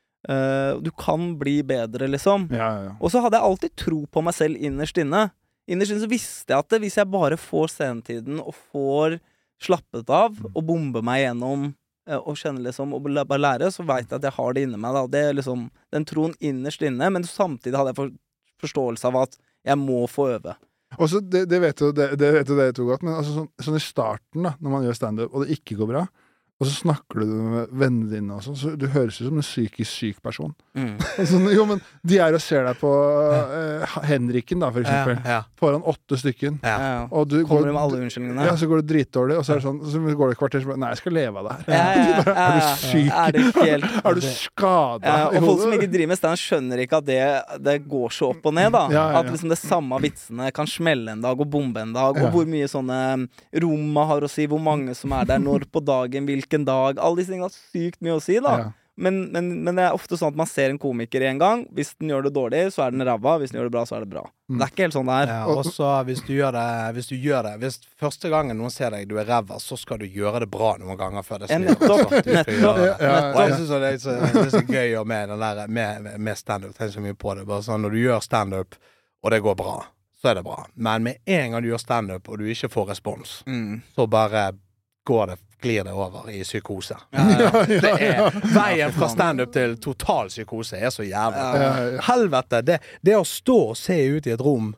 Uh, du kan bli bedre, liksom. Ja, ja, ja. Og så hadde jeg alltid tro på meg selv innerst inne. Innerst inne så visste jeg at det, hvis jeg bare får scenetiden og får slappet av og bombe meg gjennom uh, og kjenne liksom og bare lære, så vet jeg at jeg har det inni meg. Da. Det er liksom den troen innerst inne, men samtidig hadde jeg for, forståelse av at jeg må få øve. Og så det, det vet jo det, det vet jo dere to godt, men altså sånn, sånn i starten, da, når man gjør standup, og det ikke går bra, og så snakker du med vennene dine og sånn, så du høres ut som en psykisk syk person. Mm. Altså, jo, men de er og ser deg på uh, Henriken, da, for eksempel. Ja, ja. Foran åtte stykken. Ja. Ja, ja. Og du Kommer går, du med alle unnskyldningene? ja, så går det dritdårlig, og så, er det sånn, så går det et kvarter så bare, nei, jeg skal leve av det her. Ja, ja, ja, ja. Er du syk? Er det helt... Er du skada Ja, i og folk som hodet? ikke driver med stand skjønner ikke at det, det går så opp og ned, da. Ja, ja, ja. At liksom det samme vitsene kan smelle en dag og bombe en dag, Ja. og hvor mye sånne rommet har å si, hvor mange som er der, når på dagen, hvilken dag. Alle disse tingene har sykt mye å si, da. Ja. Men, men, men det er ofte sånn at man ser en komiker en gang. Hvis den gjør det dårlig, så er den ræva. Hvis den gjør det bra, så er det bra. Mm. Det er ikke helt sånn det er. Ja, og så hvis du gjør det Hvis du gjør det Hvis første gangen noen ser deg du er ræva, så skal du gjøre det bra noen ganger før det Ja, slir. nettopp, Altså, du skal nettopp. gjøre det. Ja, ja, Og jeg ja. synes det er, så, det er så gøy og med, den der, med, med stand-up. Tenk så mye på det. Bare sånn, når du gjør stand-up, og det går bra, så er det bra. Men med en gang du gjør stand-up, og du ikke får respons, Mm. så bare går det glir det over i psykose. Ja, ja. Det er veien fra stand-up til total psykose er så jævlig. Ja, ja, ja. Helvete, det, det å stå og se ut i et rom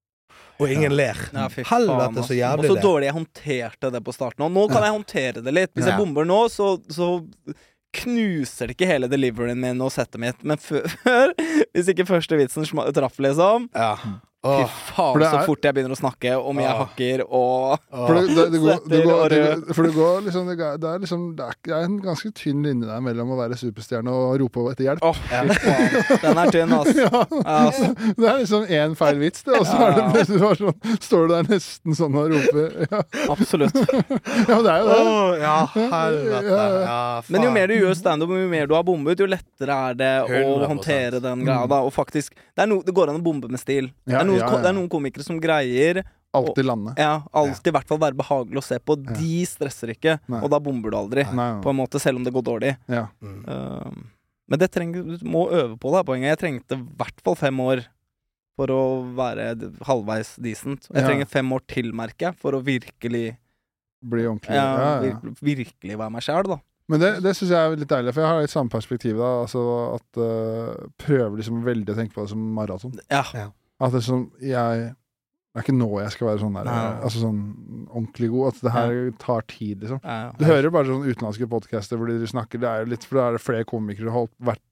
og ingen ler. Ja, fy faen, Helvete, ass. så jævlig Og så det. dårlig jeg håndterte det på starten. Og nå kan jeg håndtere det litt. Hvis Ja. jeg bomber nå, så, så knuser det ikke hele deliveryen min og settet mitt. Men før, hvis ikke første vitsen sma- traff, liksom Ja. Fy Åh. faen, For det så er- fort jeg begynner å snakke om jeg Åh. hakker og For det, det, det, går, det, Setter går, og det, rød. går, for det går liksom Det er, det er liksom Det er, det er en ganske tynn linje der mellom å være superstjerne og rope etter hjelp. Åh, fy faen. Den er tynn, ass. Ja, ass. det er liksom én feil vits, det, og så er det plutselig bare sånn, står du der nesten sånn og roper. Ja, Absolutt. ja det er jo det. Åh, ja, helvete. Ja, faen. Men jo mer du gjør standup, jo mer du har bombet, jo lettere er det å hundre prosent. håndtere den greia. Da. Og faktisk, det, er no, det går an å bombe med stil. Det Ja, er noen, ja, ja. det er noen komikere som greier Alltid lande. Ja, alltid i hvert fall være behagelig å se på. De stresser ikke, Nei. og da bomber du aldri. Nei, På en måte, selv om det går dårlig. ja. Mm. Uh, men det trenger, du må øve på det, er poenget. Jeg trengte i hvert fall fem år for å være d- halvveis decent. Jeg Ja. trenger fem år til, merker jeg, for å virkelig Bli ordentlig. ja, Ja, ja. vir- virkelig være meg sjæl, da. Men det, det syns jeg er litt deilig, for jeg har litt samme perspektiv. da Altså at uh, Prøver liksom veldig å tenke på det som maraton. Ja. At det er sånn Jeg Det er ikke nå jeg skal være sånn der Nei. Altså sånn ordentlig god. At det her tar tid, liksom. Ja, Du hører bare sånn utenlandske podcaster hvor de snakker. Det er jo litt For da er det flere komikere som har holdt, vært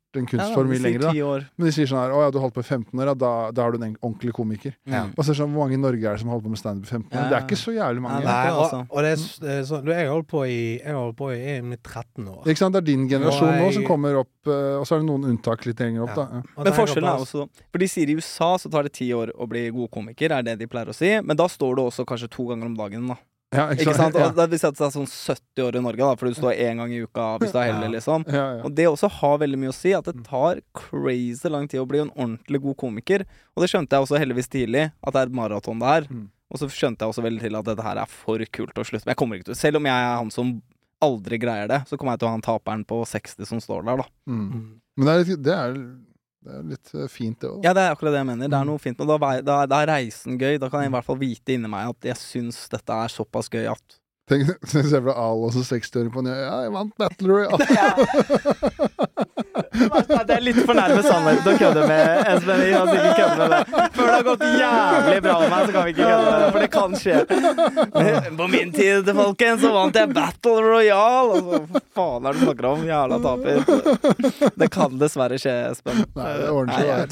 en kunstform ja, mye lenger, da. Men de sier sånn her, å ja, du holdt på i femten år, ja, da, da er du en ordentlig komiker. Ja. Og så er det sånn, hvor mange i Norge er det som holdt på med stand-up i femten år? Ja. Det er ikke så jævlig mange. Nei, og, og det er sånn, du er holdt på i, jeg holdt på i, i tretten år. Ikke sant, det er din generasjon jeg, nå som kommer opp, og så er det noen unntak litt lenger opp, ja. da. Ja. Men forskjellen er også, for de sier i U S A så tar det ti år å bli god komiker, er det de pleier å si, men da står du også kanskje to ganger om dagen, da. Ja, ikke, ikke sant? Ja. Og det vil si at det er sånn sytti år i Norge da, for du står en gang i uka hvis du er heldig, liksom. Ja, ja. Og det også har veldig mye å si, at det tar crazy lang tid å bli en ordentlig god komiker. Og det skjønte jeg også heldigvis tidlig, at det er et maraton det her. Mm. Og så skjønte jeg også veldig til at dette her er for kult å slutte. Men jeg kommer ikke til, selv om jeg er han som aldri greier det, så kommer jeg til å ha en taperen på seksti som står der, da. Mm. Men det er, litt, det er Det er litt fint det også. Ja, det er akkurat det jeg mener. Det er noe fint. Og da, da, da er reisen gøy. Da kan jeg i hvert fall vite inni meg at jeg syns dette er såpass gøy at Tenk deg for Al også seksti år på ny. Ja, jeg vant Battle Royale. Ja. Det er litt for nærme sannheten å kødde med Espen. Vi kan sikkert kødde med det. Før det har gått jævlig bra med meg, så kan vi ikke kødde med det, for det kan skje. På min tid, folkens, så vant jeg Battle Royale. Og så, hva faen er det du snakker om? Jævla taper. Det kan dessverre skje, Espen. Nei, det ordner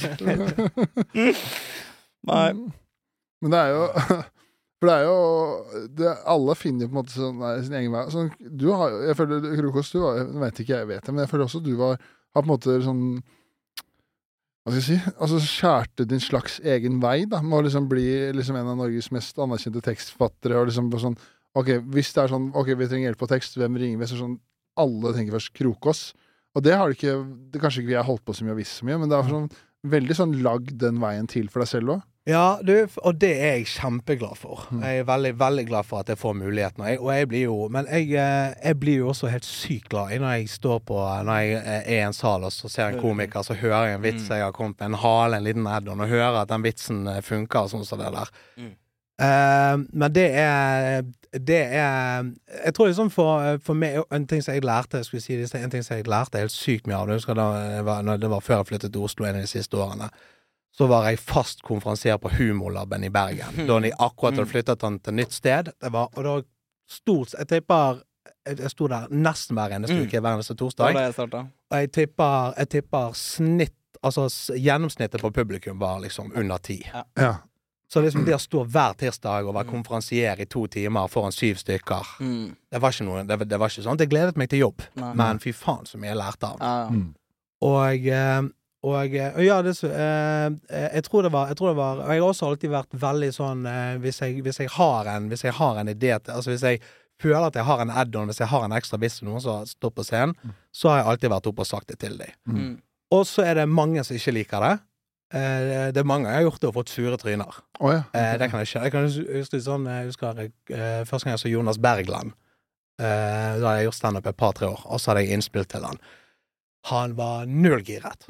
seg. Nei. Men det er jo... For det er jo det, alle finner jo på en måte sånn, nei, sin egen vei. Sånn, du har jo, jeg føler, Krokås, du var, nå vet ikke jeg vet det, men jeg føler også du var, har på en måte sånn, hva skal jeg si, altså skjærte din slags egen vei, da, med å liksom bli liksom en av Norges mest anerkjente tekstfattere, og liksom på sånn, ok, hvis det er sånn, ok, vi trenger hjelp på tekst, hvem ringer vi? Så sånn, alle tenker først Krokås. Og det har det ikke, det kanskje ikke vi har holdt på så mye og visst så mye, men det er sånn, veldig sånn lagd den veien til for deg selv også. Ja, du, og det er jeg kjempeglad for. Jeg er veldig, veldig glad for at jeg får muligheten. Og jeg, og jeg blir jo, men jeg, jeg blir jo også helt sykt glad når jeg står på, når jeg er i en sal og så ser en komiker, så hører jeg en vits jeg har kommet med en hale, en liten add-on, og hører at den vitsen funker og sånn som det der. Mm. Uh, men det er, det er, jeg tror liksom for, for meg, en ting som jeg lærte, jeg skulle si, det er en ting som jeg lærte helt sykt mye av, jeg husker da, det var, når det var før jeg flyttet til Oslo en av de siste årene, så var jeg fast konferansier på Humorlaben i Bergen. Da de akkurat hadde flyttet den til nytt sted. Det var, og da stort, jeg tipper, jeg stod der nesten hver eneste uke, hver eneste torsdag. Det var det jeg startet. Og jeg tipper, jeg tipper snitt, altså gjennomsnittet på publikum var liksom under ti. Ja. Ja. Så liksom det å stå hver tirsdag og være konferansier i to timer foran syv stykker, mm. det var ikke noe, det, det var ikke sånn. Det gledet meg til jobb. Nei. Men fy faen så mye jeg lærte av. Ja. Mm. Og... Eh, Og, og ja, det, eh, jeg tror det var, jeg tror det var, og jeg har også alltid vært veldig sånn, eh, hvis, jeg, hvis, jeg har en, hvis jeg har en idé, altså hvis jeg føler at jeg har en add-on, hvis jeg har en ekstra vits noen som står på scenen, mm. så har jeg alltid vært oppe og sagt det til dem. Mm. Og så er det mange som ikke liker det. Eh, det er mange jeg har gjort det og fått sure tryner. Oh, ja. eh, det kan jeg ikke. Jeg kan huske sånn, jeg husker eh, første gang jeg så Jonas Bergland. Eh, da hadde jeg gjort stand-up et par-tre år, og så hadde jeg innspilt til han. Han var nullgiret.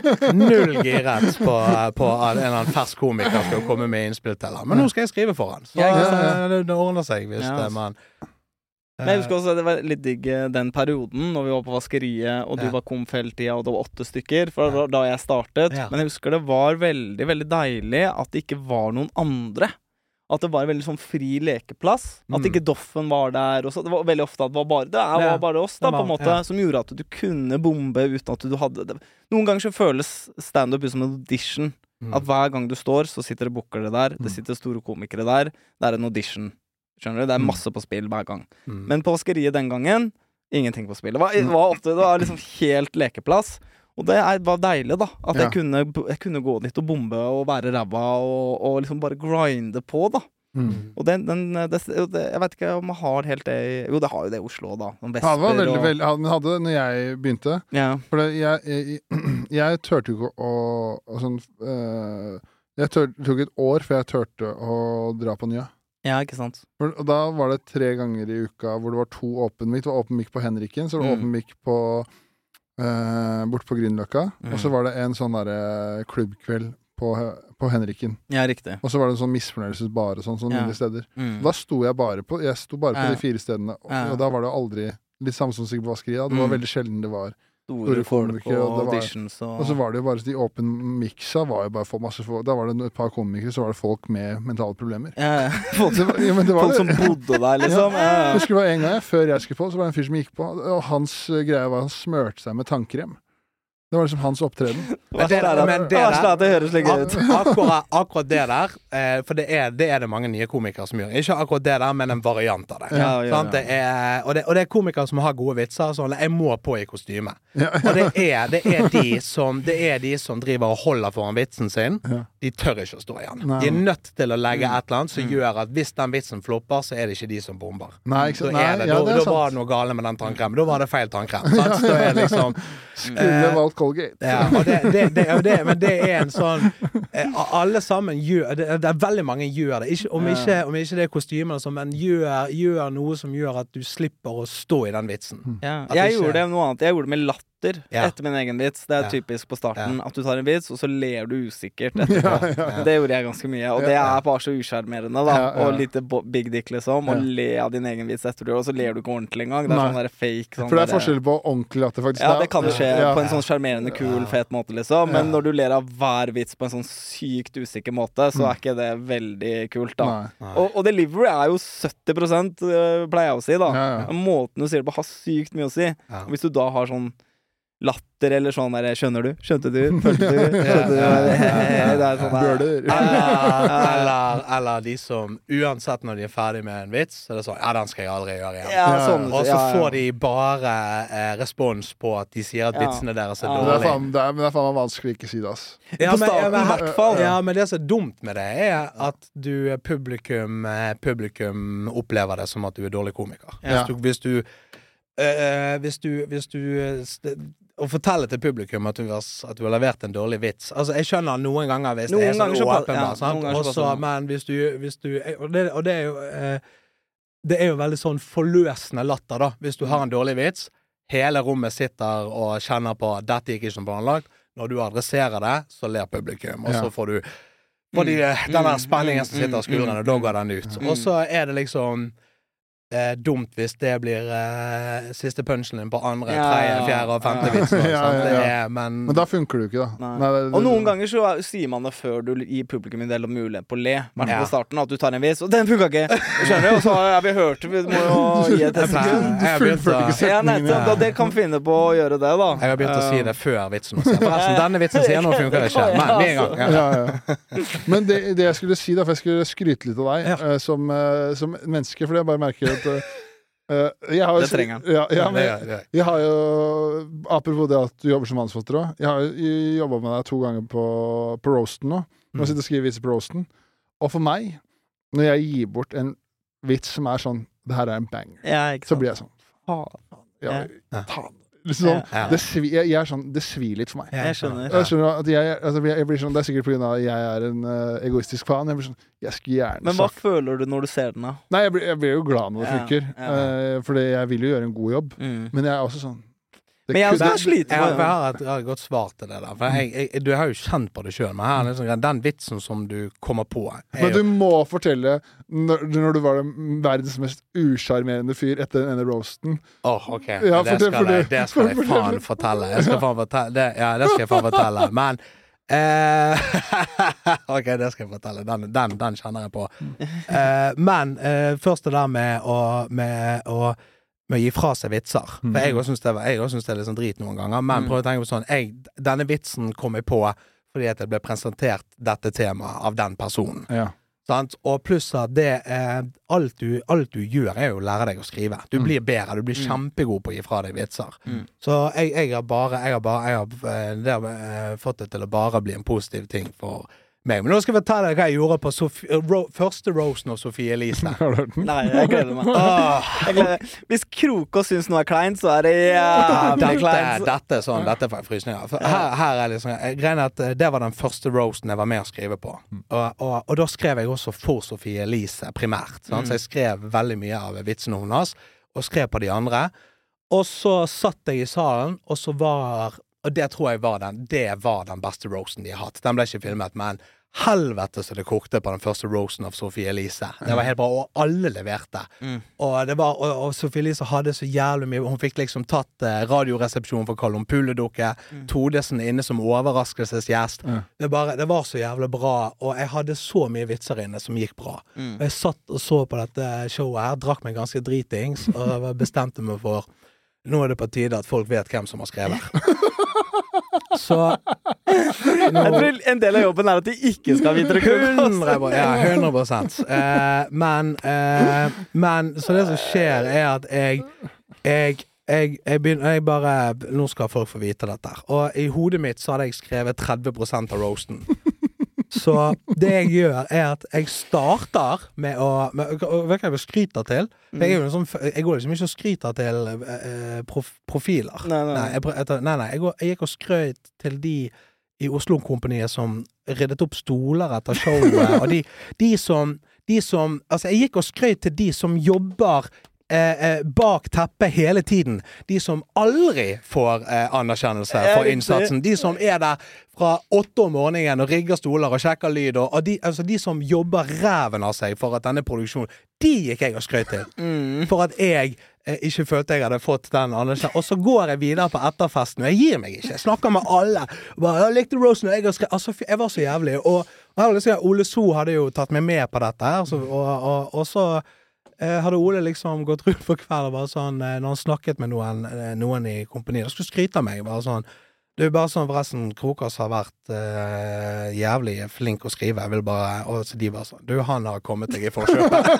Nullgiret på, på en eller annen fersk komiker skal komme med innspill til han. Men nå skal jeg skrive for han. Så ja, ja. Det, det ordner seg hvis ja, det, man... Men jeg husker også at det var litt digg den perioden når vi var på vaskeriet, og du ja. var komfeltida, og det var åtte stykker, for da, da jeg startet. Ja. Men jeg husker det var veldig, veldig deilig at det ikke var noen andre. At det var en veldig sånn fri lekeplass. Mm. At ikke Doffen var der. Og så. Det var veldig ofte at det var bare, det var ja. bare oss, da, var, på en måte, ja. som gjorde at du kunne bombe uten at du hadde det. Noen ganger så føles stand-up ut som en audition. Mm. At hver gang du står, så sitter det bookere der. Mm. Det sitter store komikere der. Det er en audition. Skjønner du? Det er masse på spill hver gang. Mm. Men på vaskeriet den gangen, ingenting på spill. Det var, det var ofte det var liksom helt lekeplass. Og det var deilig, da. At ja. jeg, kunne, jeg kunne gå dit og bombe og være ræva og, og liksom bare grinde på, da. Mm. Og den, den det, det, jeg vet ikke om man har helt det jo, det har jo det i Oslo, da. Ja, det var veldig, og... veldig Han hadde det når jeg begynte. Ja. For det, jeg, jeg, jeg tørte jo ikke å, å sånn, øh, Jeg tør, tok et år før jeg tørte å dra på Nya. Ja, ikke sant. For, og da var det tre ganger i uka hvor det var to åpen mic. Det var åpen mic på Henriken, så var det mm. åpen mic på Uh, bort på Grünerløkka, mm. og så var det en sånn der uh, klubbkveld på, på Henriken. Ja, riktig. Og så var det en sånn misfornøyelsesbar og sånn, sånn ja. mindre steder. Mm. Da sto jeg bare på, jeg sto bare på ja. de fire stedene, og, ja. og da var det aldri litt samme som sikkert på vaskeriet. Det var mm. veldig sjelden det var store komikere, og, auditions, og... og så var det jo bare de åpen mixa var jo bare for masse folk. Da var det et par komikere, så var det folk med mentale problemer. Ja, folk, det var, ja, men det var folk det. som bodde der, liksom. Ja. Ja. Det skulle være en gang, før jeg skulle på, så var det en fyr som gikk på, og hans greie var han smørte seg med tannkrem. Det var liksom hans opptreden. Men det, men det, der, det høres slik ut. Akkurat, akkurat det der, eh, for det er, det er det mange nye komikere som gjør. Ikke akkurat det der, men en variant av det. Ja, ja, ja. Det er, og, det og det er komikere som har gode vitser, sånn, jeg må på i kostyme. Ja. Og det er, det, er de som, det er de som driver og holder foran vitsen sin, ja. De tør ikke å stå igjen. Nei. De er nødt til å legge et eller annet som mm. gjør at hvis den vitsen flopper, så er det ikke de som bomber. Nei, ikke, nei, det, ja, da, da var det noe gale med den tannkremen. Da var det feil tannkrem. Ja, ja. Så er det liksom skulle valgt Colgate. Ja, og det, det, det, det, men det er en sånn eh, alle sammen gjør det, det er veldig mange gjør det ikke, om, ikke, om ikke det er kostymer men gjør, gjør noe som gjør at du slipper å stå i den vitsen ja. Jeg ikke, gjorde det noe annet, jeg gjorde det med latter ja. Etter min egen vits, det er ja. Typisk på starten ja. At du tar en vits, og så ler du usikkert etterpå ja, ja, ja. Det gjorde jeg ganske mye, og det er bare så uskjermerende da, ja, ja. og litt big dick liksom, og ja. Le av din egen vits etter du, og så ler du ikke ordentlig engang, det er Nei. Sånn der fake sånn for det er der, forskjell på ordentlig latter faktisk ja, det kan jo skje ja. På en sånn skjermerende, kul, fet måte liksom, men når du ler av hver vits på en sånn sykt usikker måte, så er ikke det veldig kult da Nei. Og, og delivery er jo sytti prosent pleier jeg å si da ja, ja. Måten du sier det på har sykt mye å si ja. Hvis du da har sånn latter eller sånn der, skjønner du? Skjønte du? Følte du? Følte du? Det er sånn der eller, eller, eller de som uansett når de er ferdig med en vits så er det sånn, ja den skal jeg aldri gjøre igjen ja, sånn, og så ja, ja. får de bare eh, respons på at de sier at vitsene deres er ja. dårlig det er faen, det er, men det er faen vanskelig ikke si det ass ja, men, ja, men, hvert fall ja, men det som er dumt med det er at du publikum publikum opplever det som at du er dårlig komiker ja. hvis du hvis du, øh, hvis du, hvis du å fortelle til publikum at du, har, at du har levert en dårlig vits. Altså, jeg skjønner noen ganger hvis noen det er sånn åpenbart, ja, sant? Også, men hvis du, hvis du og, det, og det er jo eh, det er jo veldig sånn forløsende latter da, hvis du har en dårlig vits hele rommet sitter og kjenner på dette gikk ikke som planlagt, når du adresserer det så ler publikum, og så ja. får du får de, den der spenningen som sitter av skuldrene, og da går den ut. Og så er det liksom Eh, dumt hvis det blir eh, siste punchen på andre, ja, tredje, fjerde og femte vitsen. Ja, ja, ja. Er, men... men da funker det jo ikke, da. Nei. Nei, det, det, og noen ganger så sier man det før du gir publikum en del av mulighet på å le. Men ja. På starten at du tar en vits, og den funker ikke! Skjønner du? Og så har vi hørt vi må jo gi et test. Du fullførte ikke setningen. Ja, det kan finne på å gjøre det, da. Jeg har begynt å si det før vitsen. Forresten, denne vitsen sier nå funker ikke. Men med en gang. Ja. Ja, ja. Men det, det jeg skulle si, da, for jeg skulle skryte litt av deg ja. uh, som, uh, som menneske, fordi jeg bare merker at uh, Uh, jeg har jo, det trenger han. Ja, ja, men, jeg, jeg har jo apropos det at du jobber som manusforfatter også, jeg har jo jobbet med deg to ganger på, på Roasten nå. Nå sitter jeg og skriver vitser på Roasten. Og for meg, når jeg gir bort en vits som er sånn det her er en banger, ja, så blir jeg sånn faen, ja, ja. faen. Liksom, ja. det, svi, jeg, jeg er sånn, det svir litt for meg. Jeg skjønner. Jeg skjønner at jeg, altså, jeg blir sånn, det er sikkert på grunn av at jeg er en uh, egoistisk faen. Jeg blir sånn, jeg skulle gjerne Men hva sagt. føler du når du ser den da? Nei, jeg blir, jeg blir jo glad når det ja, funker. Ja. Uh, fordi jeg vil jo gjøre en god jobb. Mm. Men jeg er også sånn det Men jeg, kunne, jeg sliter med det. Jeg har et, et godt svar til det der. For jeg, jeg, du har jo kjent på det selv, men her er liksom, den vitsen som du kommer på Men du må fortelle når, når du var den verdens mest usjarmerende fyr etter denne roasten. Åh, oh, ok. Ja, det, skal det, jeg, det skal jeg faen fortelle. Jeg skal faen fortelle det, ja, det skal jeg faen fortelle. Men eh, ok, det skal jeg fortelle. Den, den, den kjenner jeg på. Eh, men eh, først det der med å, med å med å gi fra seg vitser. For jeg også synes det, var, jeg også synes det er litt sånn drit noen ganger, men mm. prøv å tenke på sånn, jeg, denne vitsen kom jeg på fordi at det ble presentert dette temaet av den personen. Ja. Sant? Og pluss at det eh, alt, du, alt du gjør er jo å lære deg å skrive. Du mm. blir bedre, du blir mm. kjempegod på å gi fra deg vitser. Mm. Så jeg, jeg har bare, jeg har bare, jeg har, det har eh, fått det til å bare bli en positiv ting for meg. Men nå skal jeg fortelle deg hva jeg gjorde på Sofie, ro, første roasten av Sofie Elise. Nei, jeg gleder meg. Åh, jeg gleder. Hvis Krokås synes noe er kleint, så er det jævlig kleint. Dette er sånn, dette er faktisk frysninger. For her, her er det sånn, greien er at det var den første roasten jeg var med å skrive på. Og, og, og da skrev jeg også for Sofie Elise primært. Sant? Så jeg skrev veldig mye av vitsene hennes, og skrev på de andre. Og så satt jeg i salen, og så var... Og det tror jeg var den, det var den beste roasten de har hatt. Den ble ikke filmet, men helvete så det kokte på den første roasten av Sofie Elise. Det var helt bra, og alle leverte. Mm. Og, det var, og, og Sofie Elise hadde så jævlig mye, hun fikk liksom tatt eh, radioresepsjonen for å kalle hun Puledukke, mm. Todesen inne som overraskelsesgjest. Mm. Det, bare, det var så jævlig bra, og jeg hadde så mye vitser inne som gikk bra. Mm. Og jeg satt og så på dette showet her, drakk meg ganske dritings, og bestemte meg for nå er det på tide at folk vet hvem som har skrevet. Så nå, jeg tror en del av jobben er at de ikke skal vite det. hundre Ja, hundre prosent. Eh, men, eh, men så det som skjer er at jeg jeg, jeg, jeg begynner jeg bare, nå skal folk få vite dette. Og i hodet mitt så hadde jeg skrevet tretti prosent av roasten. Så det jeg gjør er at jeg starter med å med, vet du hva jeg skryter til? Mm. Jeg, er jo sånn, jeg går liksom ikke og skryter til eh, prof, profiler. Nei, nei, nei. Nei, jeg, jeg, nei, nei. Jeg, går, jeg gikk og skrøt til de i Oslo-kompaniet som ryddet opp stoler etter showet, og de, de som de som, altså jeg gikk og skrøt til de som jobber Eh, eh, bak teppet hele tiden. De som aldri får eh, anerkjennelse for innsatsen. De som er der fra åtte om morgenen og rigger stoler og sjekker lyd. Og, og de, altså de som jobber ræven av seg for at denne produksjonen, de gikk jeg og skrøt til. Mm. For at jeg eh, ikke følte jeg hadde fått den anerkjennelsen. Og så går jeg videre på etterfesten, og jeg gir meg ikke. Jeg snakker med alle. Bare, jeg likte roasten, og jeg, skrev, altså, jeg var så jævlig. Og, og jeg vil si, Ole So hadde jo tatt meg med på dette her, så, og, og, og så Eh, hadde Ole liksom gått rundt på kvelden bare sånn, eh, når han snakket med noen, eh, noen i kompaniet, da skulle skryte av meg, bare sånn, det er bare sånn, forresten, Krokås har vært eh, jævlig flink å skrive, jeg vil bare, og så de bare sånn, du, han har kommet deg i forkjøpet.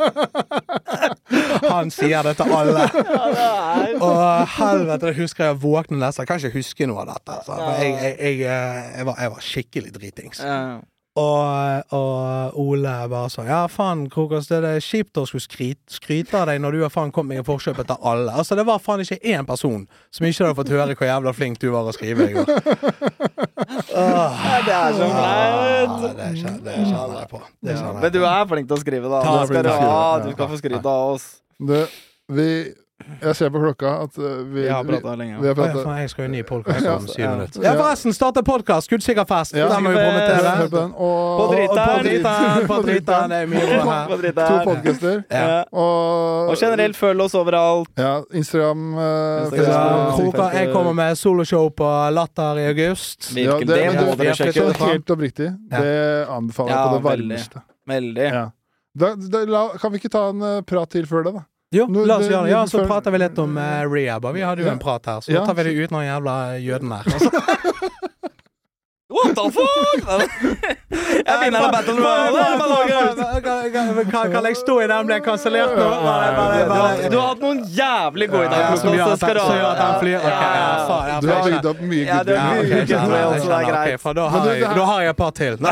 Han sier det til alle. Og helvete, jeg husker jeg våknet nesten, jeg kan ikke huske noe av dette, altså. jeg, jeg, jeg, jeg, var, jeg var skikkelig dritings. Og, og Ole bare sånn, ja faen Krokås, det er kjipt å skulle skryte, skryte av deg når du har faen kommet meg i forkjøpet til alle. Altså det var faen ikke én person som ikke hadde fått høre hvor jævla flink du var å skrive i går. Åh, ja, det er så flaut. Det kjenner jeg på. Det kjenner jeg Men du er flink til å skrive da. Du skal, ja, du skal få skryte av oss. Det, vi... Jeg ser på klokka at uh, vi, jeg har pratet lenge. Vi har pratet. Oh, ja, jeg skal jo ny podcast om syv minutter. Ja, forresten, starte podcast, Skuddsikker fest. Ja. Der må vi promotere. Og på driteren. På driteren, det er mye bra her. To podcaster. Ja. Og, og generelt følg oss overalt. Ja, Instagram. Uh, Instagram. Kroker, jeg kommer med soloshow på Latter i august. Ja, det, det må dere sjekke ut. Helt oppriktig. Ja. Det anbefaler jeg ja, på det varmeste. Veldig. Ja. Da, da, la, kan vi ikke ta en uh, prat til før det, da? Jo, la oss gjøre det. Ja, så prater vi litt om uh, rehab. Vi hadde jo ja. en prat her, så ja. tar vi det ut noen jævla jøden her. Altså. What the fuck? Jeg vinner av Battle Royale. Kan jeg stå i den ble kansellert nå? Du har hatt noen jævlig gode i dag, som gjør at den flyr. Du har bygd opp mye gutt. Ja, det er greit. Da har jeg et par til.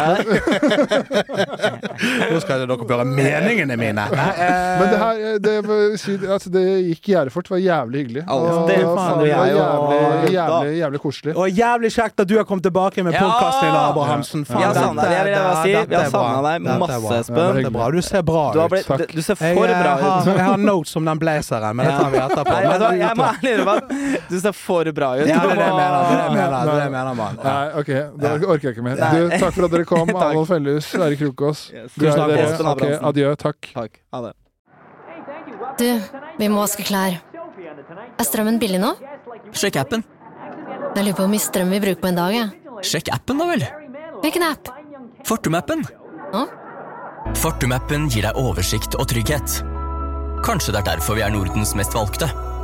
Nå skal dere høre meningene mine. Men det her, det, altså, det gikk jævlig fort. Det var jævlig hyggelig. Det var jævlig, jævlig, jævlig koselig. Og jævlig kjekt at du har kommet tilbake med podcasten din, Abrahamsen. Vi har savnet deg, jeg vil si. Vi har savnet deg masse, Espen. Det er bra. Du ser bra ut. Du ser for bra ut. Jeg har notes om den blazeren, men det tar vi etterpå. Jeg må ærlig innrømme at du ser for bra ut. Ja, det er det jeg mener. Det er det jeg mener. Det er det jeg mener, mann. Nei, ok. Da orker jeg ikke mer. Du, takk for at dere kom. Adolf Hellhus, Erik Krokås. Ok, adjø. Takk. Takk. Ha det. Du, vi må vaske klær. Er strømmen billig nå? Sjekk appen. Jeg lurer på hvor mye strøm vi bruker på en dag, ja. Sjekk appen da vel. Hvilken app? Fortum-appen. Hå? Fortum-appen gir deg oversikt og trygghet. Kanskje det er derfor vi er Nordens mest valgte.